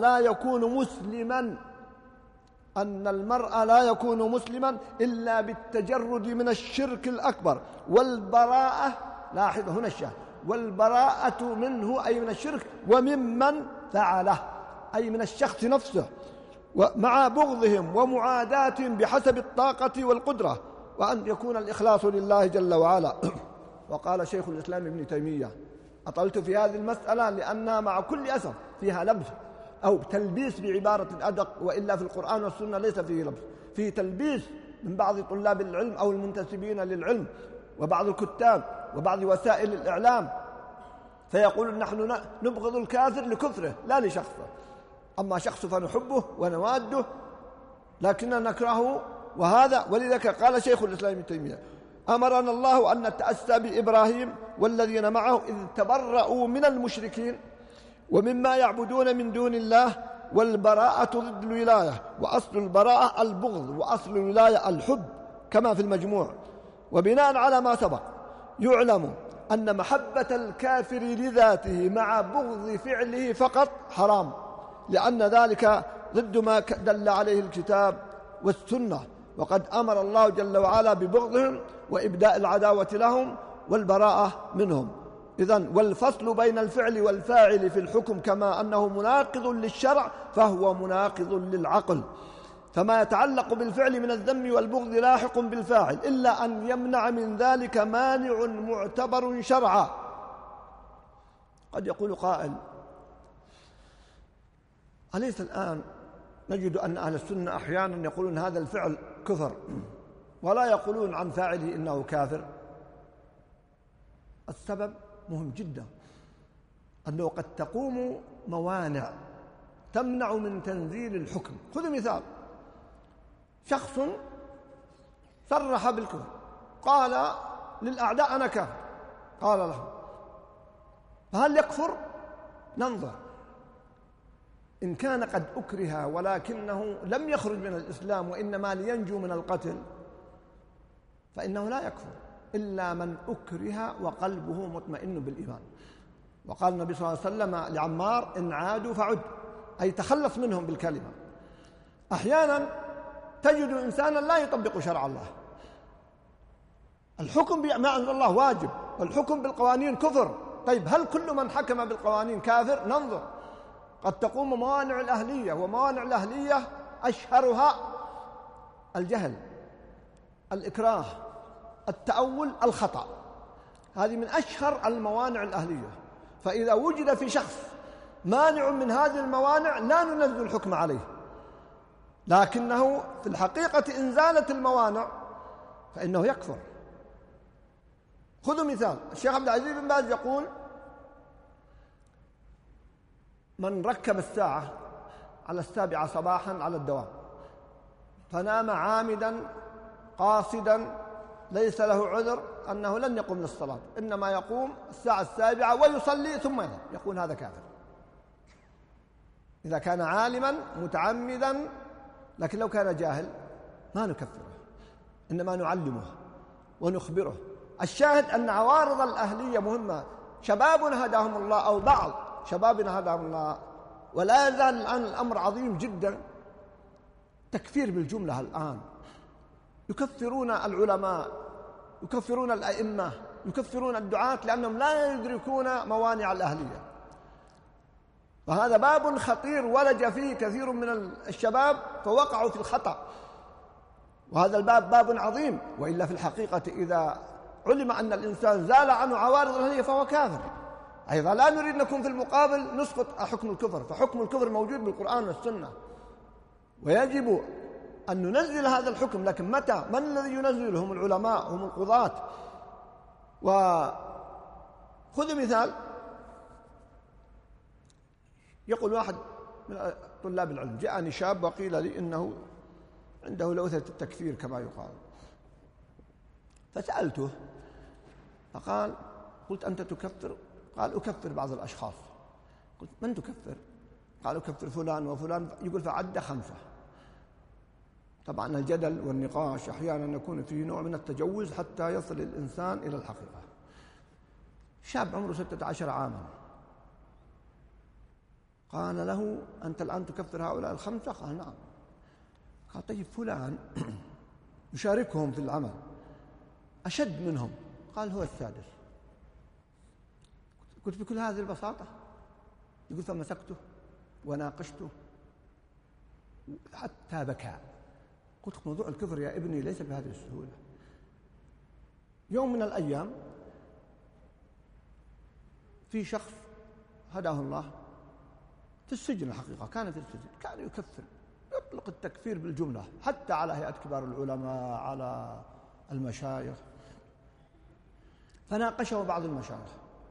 لا يكون مسلما إلا بالتجرد من الشرك الأكبر والبراءة. لاحظ هنا الشاهد: والبراءة منه أي من الشرك وممن فعله أي من الشخص نفسه، ومع بغضهم ومعاداتهم بحسب الطاقة والقدرة، وأن يكون الإخلاص لله جل وعلا. وقال شيخ الإسلام ابن تيمية: أطلت في هذه المسألة لأنها مع كل أسف فيها لبس أو تلبيس بعبارة أدق، وإلا في القرآن والسنة ليس فيه لبس، فيه تلبيس من بعض طلاب العلم أو المنتسبين للعلم وبعض الكتاب وبعض وسائل الإعلام، فيقول: نحن نبغض الكافر لكفره لا لشخصه، أما شخص فنحبه ونواده لكننا نكرهه. وهذا ولذلك قال شيخ الإسلام ابن تيمية: أمرنا الله أن نتأسى بإبراهيم والذين معه إذ تبرؤوا من المشركين ومما يعبدون من دون الله، والبراءة ضد الولاية، وأصل البراءة البغض، وأصل الولاية الحب، كما في المجموع. وبناء على ما سبق يعلم أن محبة الكافر لذاته مع بغض فعله فقط حرام، لأن ذلك ضد ما دل عليه الكتاب والسنة. وقد أمر الله جل وعلا ببغضهم وإبداء العداوة لهم والبراءة منهم. إذن والفصل بين الفعل والفاعل في الحكم كما أنه مناقض للشرع فهو مناقض للعقل، فما يتعلق بالفعل من الذم والبغض لاحق بالفاعل إلا أن يمنع من ذلك مانع معتبر شرعا. قد يقول قائل: أليس الآن نجد أن أهل السنة أحيانا يقولون هذا الفعل كفر ولا يقولون عن فاعله إنه كافر؟ السبب مهم جدا، أنه قد تقوم موانع تمنع من تنزيل الحكم. خذ مثال: شخص صرح بالكفر، قال للأعداء أنا كافر، قال لهم، فهل يكفر؟ ننظر. إن كان قد أكره ولكنه لم يخرج من الإسلام وإنما لينجو من القتل فإنه لا يكفر إلا من أكره وقلبه مطمئن بالإيمان. وقال النبي صلى الله عليه وسلم لعمار: إن عادوا فعد، أي تخلص منهم بالكلمة. أحيانا تجد إنسانا لا يطبق شرع الله، الحكم بما أنزل الله واجب والحكم بالقوانين كفر. طيب هل كل من حكم بالقوانين كافر؟ ننظر. قد تقوم موانع الأهلية، وموانع الأهلية أشهرها الجهل، الإكراه، التأول، الخطأ. هذه من أشهر الموانع الأهلية. فإذا وجد في شخص مانع من هذه الموانع لا ننزل الحكم عليه، لكنه في الحقيقة إن زالت الموانع فإنه يكفر. خذوا مثال: الشيخ عبد العزيز بن باز يقول: من ركب الساعة على 7 صباحا على الدوام فنام عامدا قاصدا ليس له عذر أنه لن يقوم للصلاة، إنما يقوم 7 ويصلي ثم يذهب، يقول هذا كافر إذا كان عالما متعمدا. لكن لو كان جاهل ما نكفره، إنما نعلمه ونخبره. الشاهد أن عوارض الأهلية مهمة. شبابنا هداهم الله، أو بعض شبابنا هداهم الله، ولا يزال الآن الأمر عظيم جدا، تكفير بالجملة. الآن يكفرون العلماء، يكفرون الأئمة، يكفرون الدعاة، لأنهم لا يدركون موانع الأهلية. وهذا باب خطير ولج فيه كثير من الشباب فوقعوا في الخطأ، وهذا الباب باب عظيم. وإلا في الحقيقة إذا علم أن الإنسان زال عنه عوارض الأهلية فهو كافر. أيضا لا نريد نكون في المقابل نسقط حكم الكفر، فحكم الكفر موجود بالقرآن والسنة، ويجب أن ننزل هذا الحكم. لكن متى؟ من الذي ينزله؟ هم العلماء، هم القضاة. وخذ مثال: يقول واحد من طلاب العلم: جاءني شاب وقيل لي إنه عنده لوثة التكفير كما يقال، فسألته فقال: قلت أنت تكفر؟ قال: أكفر بعض الأشخاص. قلت: من تكفر؟ قال: أكفر فلان وفلان. يقول فعد 5. طبعا الجدل والنقاش أحيانا يكون فيه نوع من التجوز حتى يصل الإنسان إلى الحقيقة. شاب عمره 16 عاما قال له: أنت الآن تكفر هؤلاء 5؟ قال: نعم. قال: طيب فلان يشاركهم في العمل أشد منهم. قال: هو السادس. قلت: بكل هذه البساطة؟ يقول: فمسكته وناقشته حتى بكى. قلت: موضوع الكفر يا ابني ليس بهذه السهولة. يوم من الأيام في شخص هداه الله في السجن، الحقيقة كان في السجن، كان يكفر، يطلق التكفير بالجملة حتى على هيئة كبار العلماء، على المشايخ. فناقشه بعض المشايخ،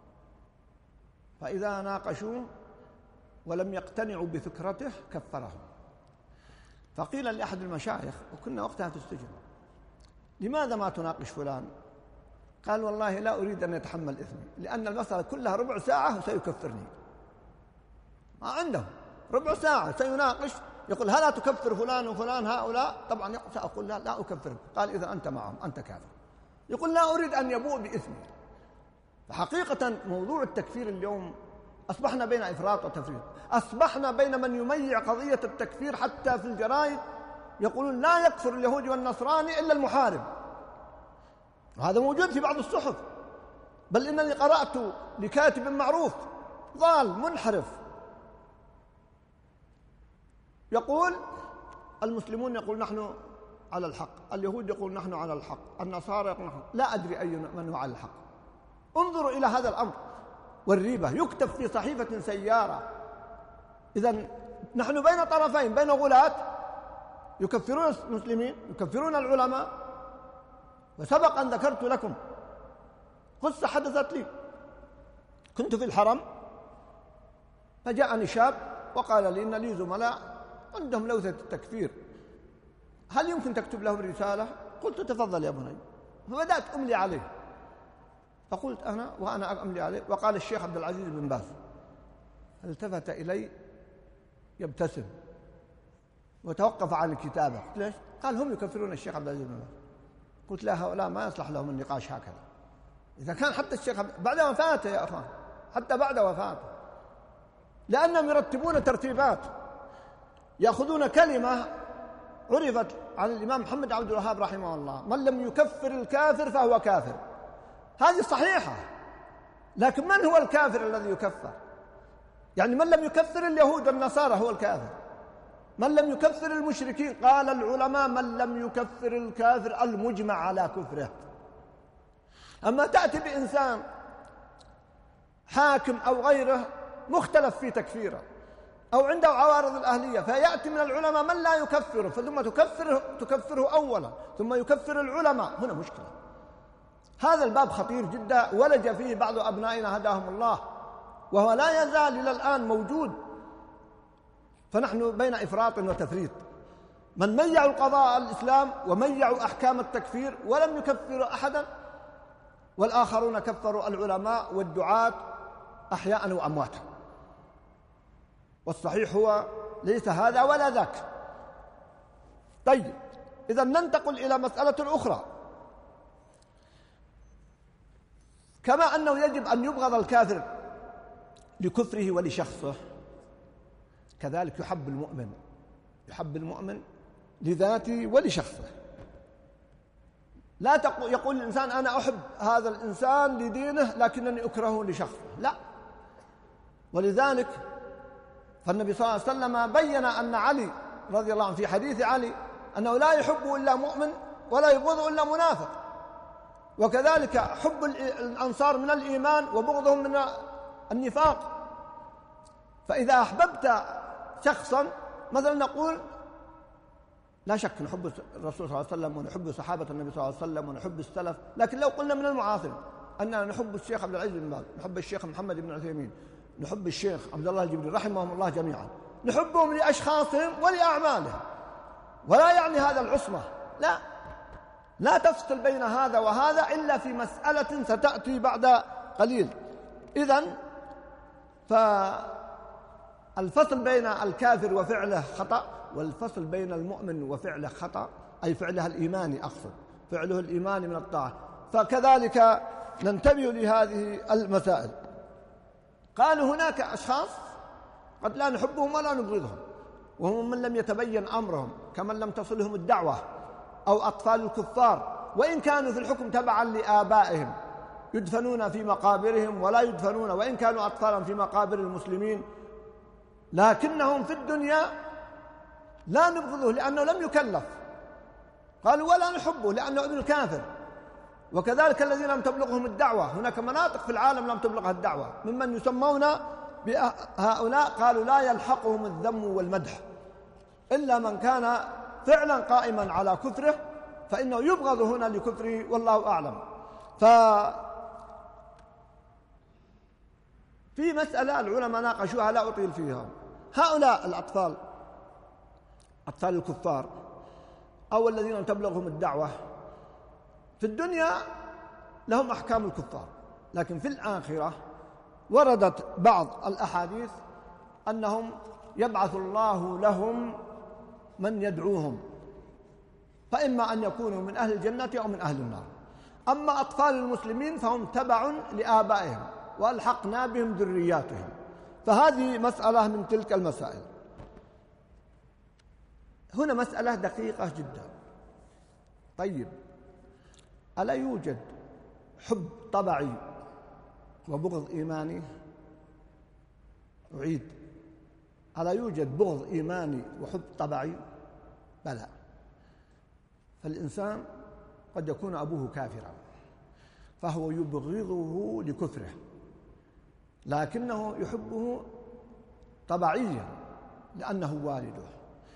فإذا ناقشوه ولم يقتنعوا بفكرته كفرهم. فقيل لأحد المشايخ، وكنا وقتها في السجن: لماذا ما تناقش فلان؟ قال: والله لا أريد أن يتحمل إثمي، لأن المسألة كلها ربع ساعة وسيكفرني. ما عنده ربع ساعة سيناقش، يقول: هلا تكفر فلان وفلان هؤلاء؟ طبعا سأقول لا أكفرك. قال: إذا أنت معهم أنت كافر. يقول: لا أريد أن يبوء بإثمي. فحقيقة موضوع التكفير اليوم أصبحنا بين إفراط وتفريط. أصبحنا بين من يميع قضية التكفير حتى في الجرائد يقولون لا يكفر اليهودي والنصراني إلا المحارب، وهذا موجود في بعض الصحف. بل إنني قرأت لكاتب معروف ضال منحرف يقول المسلمون يقول نحن على الحق، اليهود يقول نحن على الحق، النصارى يقول نحن، لا أدري أي من هو على الحق. انظروا إلى هذا الأمر والريبة، يكتب في صحيفة سيارة. إذن نحن بين طرفين، بين غلاة يكفرون المسلمين يكفرون العلماء. وسبق أن ذكرت لكم قصة حدثت لي، كنت في الحرم فجاءني شاب وقال لي إن لي زملاء عندهم لوثة التكفير، هل يمكن تكتب لهم رسالة؟ قلت تفضل يا بني. فبدأت أملي عليه، فقلت وأنا أملي عليه، وقال الشيخ عبد العزيز بن باز. التفت إلي يبتسم وتوقف عن الكتابة. قلت ليش؟ قال هم يكفرون الشيخ عبد العزيز بن باز. قلت لا، هؤلاء ما يصلح لهم النقاش هكذا. إذا كان حتى الشيخ بعد وفاته يا أخوان، حتى بعد وفاته، لأنهم يرتبون ترتيبات، يأخذون كلمة عرفت عن الإمام محمد عبد الوهاب رحمه الله: من لم يكفر الكافر فهو كافر. هذه صحيحة، لكن من هو الكافر الذي يكفر؟ يعني من لم يكفر اليهود والنصارى هو الكافر، من لم يكفر المشركين. قال العلماء: من لم يكفر الكافر المجمع على كفره. أما تأتي بإنسان حاكم أو غيره مختلف في تكفيره أو عنده عوارض الأهلية، فيأتي من العلماء من لا يكفره، ثم تكفره أولا ثم يكفر العلماء، هنا مشكلة. هذا الباب خطير جدا، ولج فيه بعض أبنائنا هداهم الله، وهو لا يزال إلى الآن موجود. فنحن بين إفراط وتفريط، من ميعوا القضاء الإسلام وميعوا أحكام التكفير ولم يكفروا أحدا، والآخرون كفروا العلماء والدعاة أحياء وأمواتا. والصحيح هو ليس هذا ولا ذاك. طيب، إذا ننتقل إلى مسألة أخرى. كما أنه يجب أن يبغض الكافر لكفره ولشخصه، كذلك يحب المؤمن لذاته ولشخصه. لا يقول الإنسان أنا أحب هذا الإنسان لدينه لكنني أكرهه لشخصه، لا. ولذلك فالنبي صلى الله عليه وسلم بين أن علي رضي الله عنه في حديث علي أنه لا يحب إلا مؤمن ولا يبغض إلا منافق. وكذلك حب الأنصار من الإيمان وبغضهم من النفاق. فإذا أحببت شخصا، مثلا نقول لا شك نحب الرسول صلى الله عليه وسلم ونحب صحابة النبي صلى الله عليه وسلم ونحب السلف، لكن لو قلنا من المعاصر أننا نحب الشيخ عبد العزيز بن باز، نحب الشيخ محمد بن عثيمين، نحب الشيخ عبد الله الجبري رحمهم الله جميعا، نحبهم لأشخاصهم ولأعمالهم، ولا يعني هذا العصمة، لا تفصل بين هذا وهذا إلا في مسألة ستأتي بعد قليل. إذن فالفصل بين الكافر وفعله خطأ، والفصل بين المؤمن وفعله خطأ، أي فعله الإيماني، أقصد فعله الإيماني من الطاعة. فكذلك ننتبه لهذه المسائل. قالوا هناك أشخاص قد لا نحبهم ولا نبغضهم، وهم من لم يتبين أمرهم، كمن لم تصلهم الدعوة، أو أطفال الكفار، وإن كانوا في الحكم تبعا لآبائهم يدفنون في مقابرهم ولا يدفنون، وإن كانوا أطفالا في مقابر المسلمين، لكنهم في الدنيا لا نبغضه لأنه لم يكلف، قالوا ولا نحبه لأنه ابن الكافر. وكذلك الذين لم تبلغهم الدعوة، هناك مناطق في العالم لم تبلغها الدعوة، ممن يسمون بهؤلاء قالوا لا يلحقهم الذم والمدح إلا من كان فعلا قائما على كفره، فإنه يبغض هنا لكفره، والله أعلم. في مسألة العلماء ناقشوها لا أطيل فيها. هؤلاء الأطفال، أطفال الكفار أو الذين لم تبلغهم الدعوة، في الدنيا لهم أحكام الكفار، لكن في الآخرة وردت بعض الأحاديث أنهم يبعث الله لهم من يدعوهم، فإما أن يكونوا من أهل الجنة أو من أهل النار. أما أطفال المسلمين فهم تبع لآبائهم وألحقنا بهم ذرياتهم. فهذه مسألة من تلك المسائل. هنا مسألة دقيقة جدا. طيب، ألا يوجد حب طبعي وبغض إيماني؟ أعيد، ألا يوجد بغض إيماني وحب طبعي؟ بلى. فالإنسان قد يكون أبوه كافرا فهو يبغضه لكفره، لكنه يحبه طبعيا لأنه والده،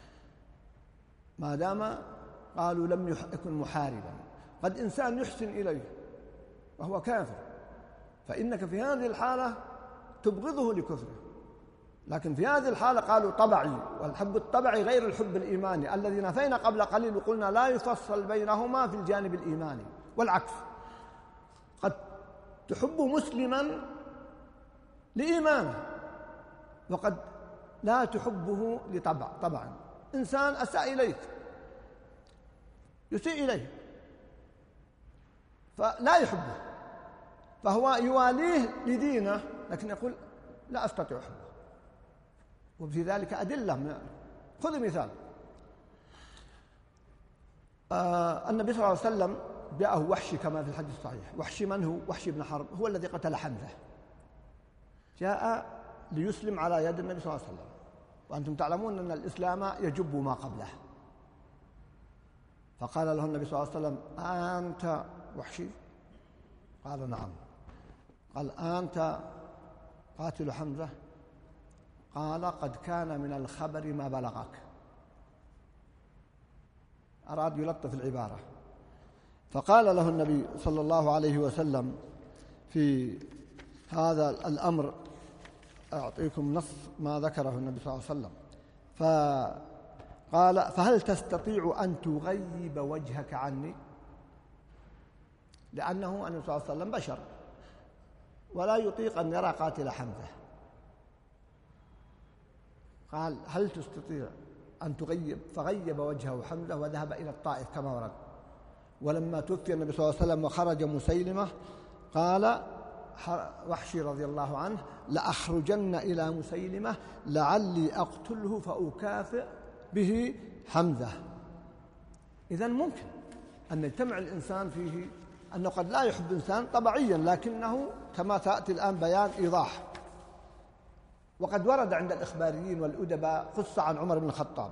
ما دام قالوا لم يكن محاربا. قد إنسان يحسن إليه وهو كافر، فإنك في هذه الحالة تبغضه لكفره، لكن في هذه الحالة قالوا طبعي، والحب الطبعي غير الحب الإيماني الذي نفينا قبل قليل وقلنا لا يفصل بينهما في الجانب الإيماني. والعكس، قد تحب مسلما لإيمانه وقد لا تحبه لطبع. طبعا إنسان أساء إليك، يسيء إليه فلا يحبه، فهو يواليه لدينه، لكن يقول لا أستطيع حبه. وفي ذلك أدلة. خذ مثال، النبي صلى الله عليه وسلم جاءه وحشي كما في الحديث الصحيح. وحشي من هو؟ وحشي بن حرب، هو الذي قتل حمزة. جاء ليسلم على يد النبي صلى الله عليه وسلم، وأنتم تعلمون أن الإسلام يجب ما قبله. فقال له النبي صلى الله عليه وسلم أنت وحشي؟ قال نعم. قال أنت قاتل حمزة؟ قال قد كان من الخبر ما بلغك. أراد يلطف العبارة، فقال له النبي صلى الله عليه وسلم في هذا الأمر، أعطيكم نص ما ذكره النبي صلى الله عليه وسلم، فقال فهل تستطيع أن تغيب وجهك عني؟ لأنه النبي صلى الله عليه وسلم بشر ولا يطيق أن يرى قاتل حمزة. قال هل تستطيع أن تغيب؟ فغيب وجهه حمزة وذهب إلى الطائف كما ورد. ولما توفي النبي صلى الله عليه وسلم وخرج مسيلمة قال وحشي رضي الله عنه لأخرجن إلى مسيلمة لعلي أقتله فأكافئ به حمزة. إذن ممكن أن يجتمع الإنسان فيه أنه قد لا يحب إنسان طبعيا، لكنه كما سيأتي الآن بيان إيضاح. وقد ورد عند الإخباريين والأدباء قصة عن عمر بن الخطاب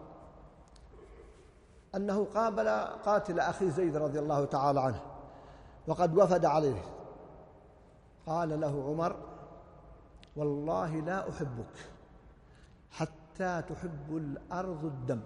أنه قابل قاتل أخي زيد رضي الله تعالى عنه وقد وفد عليه. قال له عمر والله لا أحبك حتى تحب الأرض الدم.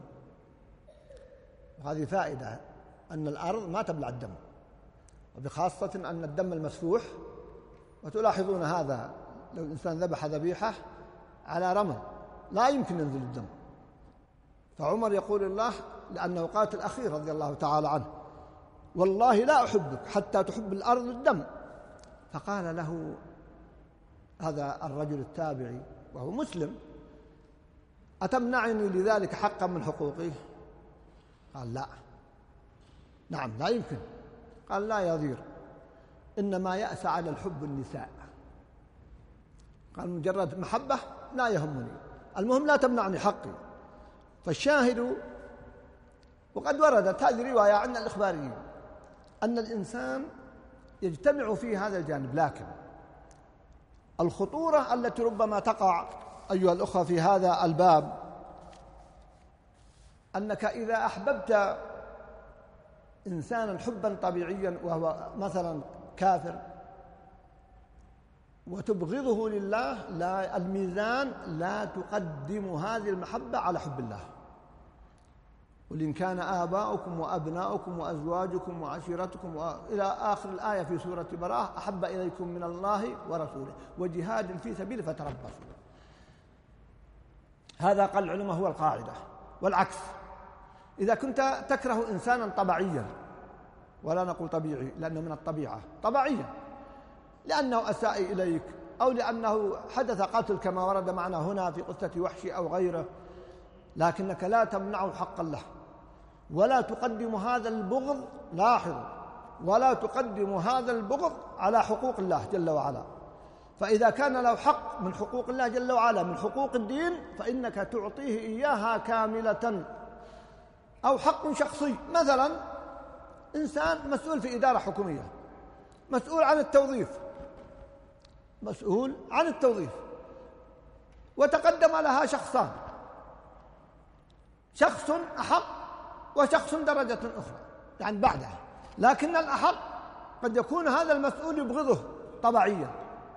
وهذه فائدة أن الأرض ما تبلع الدم، وبخاصة أن الدم المسفوح، وتلاحظون هذا لو الإنسان ذبح ذبيحة على رمل لا يمكن ينزل الدم. فعمر يقول الله لأنه قاتل أخيه رضي الله تعالى عنه والله لا أحبك حتى تحب الأرض الدم. فقال له هذا الرجل التابعي وهو مسلم أتمنعني لذلك حقا من حقوقي؟ قال لا. نعم لا يمكن. قال لا يضير، إنما يأسى على الحب النساء. قال مجرد محبة لا يهمني، المهم لا تمنعني حقي. فالشاهد، وقد وردت هذه رواية عند الإخباريين أن الإنسان يجتمع في هذا الجانب، لكن الخطورة التي ربما تقع أيها الأخوة في هذا الباب أنك إذا أحببت إنسانا حبا طبيعيا وهو مثلا كافر وتبغضه لله، لا الميزان لا تقدم هذه المحبة على حب الله. قل إن كان آباؤكم وأبناؤكم وأزواجكم وعشيرتكم إلى آخر الآية في سورة براءة أحب إليكم من الله ورسوله وجهاد في سبيله فتربصوا. هذا قال العلماء هو القاعدة. والعكس، إذا كنت تكره إنسانا طبيعيا، ولا نقول طبيعي لأنه من الطبيعة، طبيعيا لأنه أساء إليك أو لأنه حدث قتل كما ورد معنا هنا في قصة وحشي أو غيره، لكنك لا تمنعه حقا له ولا تقدم هذا البغض، لاحظ، ولا تقدم هذا البغض على حقوق الله جل وعلا. فإذا كان له حق من حقوق الله جل وعلا من حقوق الدين فإنك تعطيه إياها كاملة. أو حق شخصي، مثلا إنسان مسؤول في إدارة حكومية، مسؤول عن التوظيف، مسؤول عن التوظيف، وتقدم لها شخصان، شخص أحق وشخص درجة أخرى يعني بعدها، لكن الأحق قد يكون هذا المسؤول يبغضه طبعيا،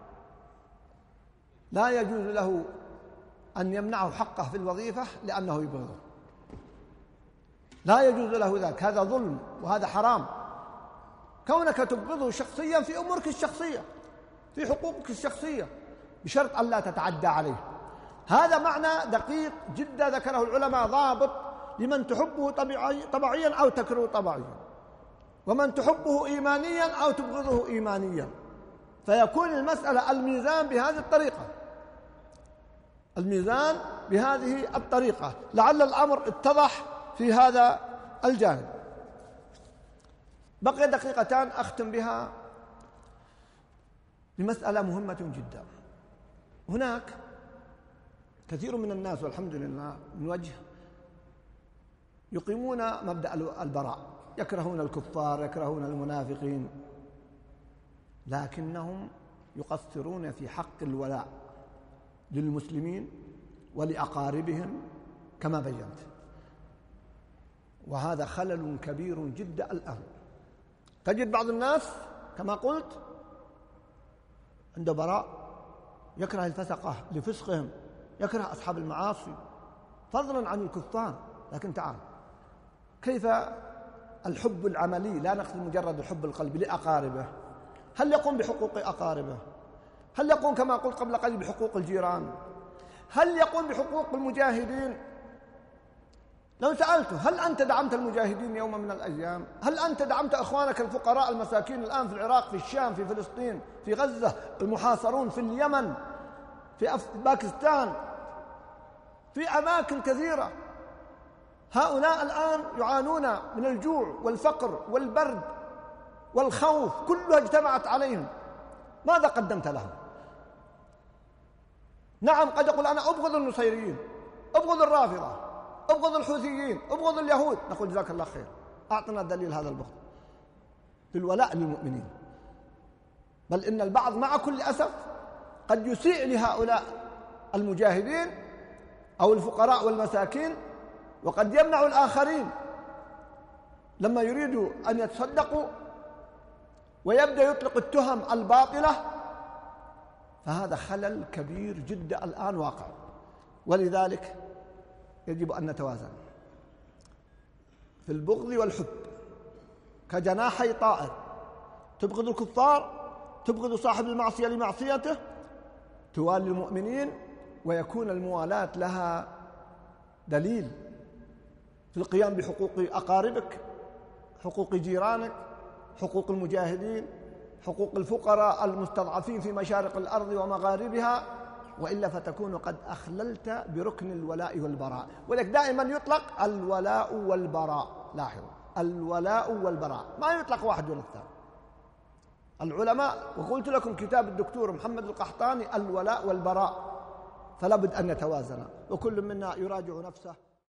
لا يجوز له أن يمنعه حقه في الوظيفة لأنه يبغضه، لا يجوز له ذلك، هذا ظلم وهذا حرام. كونك تبغضه شخصيا في أمورك الشخصية، في حقوقك الشخصية، بشرط أن لا تتعدى عليه. هذا معنى دقيق جدا ذكره العلماء، ضابط لمن تحبه طبيعيا أو تكرهه طبيعيا، ومن تحبه إيمانيا أو تبغضه إيمانيا، فيكون المسألة الميزان بهذه الطريقة، الميزان بهذه الطريقة. لعل الأمر اتضح في هذا الجانب. بقي دقيقتان أختم بها بمسألة مهمة جدا. هناك كثير من الناس والحمد لله من وجه يقيمون مبدأ البراء، يكرهون الكفار، يكرهون المنافقين، لكنهم يقصرون في حق الولاء للمسلمين ولأقاربهم كما بينت، وهذا خلل كبير جدا الآن. تجد بعض الناس كما قلت عنده براء، يكره الفسقة لفسقهم، يكره أصحاب المعاصي فضلا عن الكفار. لكن تعال، كيف الحب العملي، لا نقصد مجرد الحب القلبي لأقاربه، هل يقوم بحقوق أقاربه؟ هل يقوم كما قلت قبل قليل بحقوق الجيران؟ هل يقوم بحقوق المجاهدين؟ لو سألته هل أنت دعمت المجاهدين يوم من الأيام؟ هل أنت دعمت أخوانك الفقراء المساكين الآن في العراق، في الشام، في فلسطين، في غزة، المحاصرون في اليمن، في باكستان، في أماكن كثيرة؟ هؤلاء الآن يعانون من الجوع والفقر والبرد والخوف، كلها اجتمعت عليهم. ماذا قدمت لهم؟ نعم، قد يقول أنا أبغض النصيريين، أبغض الرافضة، أبغض الحوثيين، أبغض اليهود. نقول جزاك الله خير، أعطنا دليل هذا البغض في الولاء للمؤمنين. بل إن البعض مع كل أسف قد يسيء لهؤلاء المجاهدين أو الفقراء والمساكين، وقد يمنع الآخرين لما يريدوا أن يتصدقوا ويبدأ يطلق التهم الباطلة. فهذا خلل كبير جدا الآن واقع، ولذلك يجب أن نتوازن في البغض والحب كجناحي طائر، تبغض الكفار، تبغض صاحب المعصية لمعصيته، توالي المؤمنين، ويكون الموالاة لها دليل في القيام بحقوق أقاربك، حقوق جيرانك، حقوق المجاهدين، حقوق الفقراء المستضعفين في مشارق الأرض ومغاربها، وإلا فتكون قد أخللت بركن الولاء والبراء. ولك دائما يطلق الولاء والبراء، لاحظوا، الولاء والبراء، ما يطلق واحد ولا الثاني. العلماء، وقلت لكم كتاب الدكتور محمد القحطاني الولاء والبراء، فلا بد أن نتوازن، وكل منا يراجع نفسه.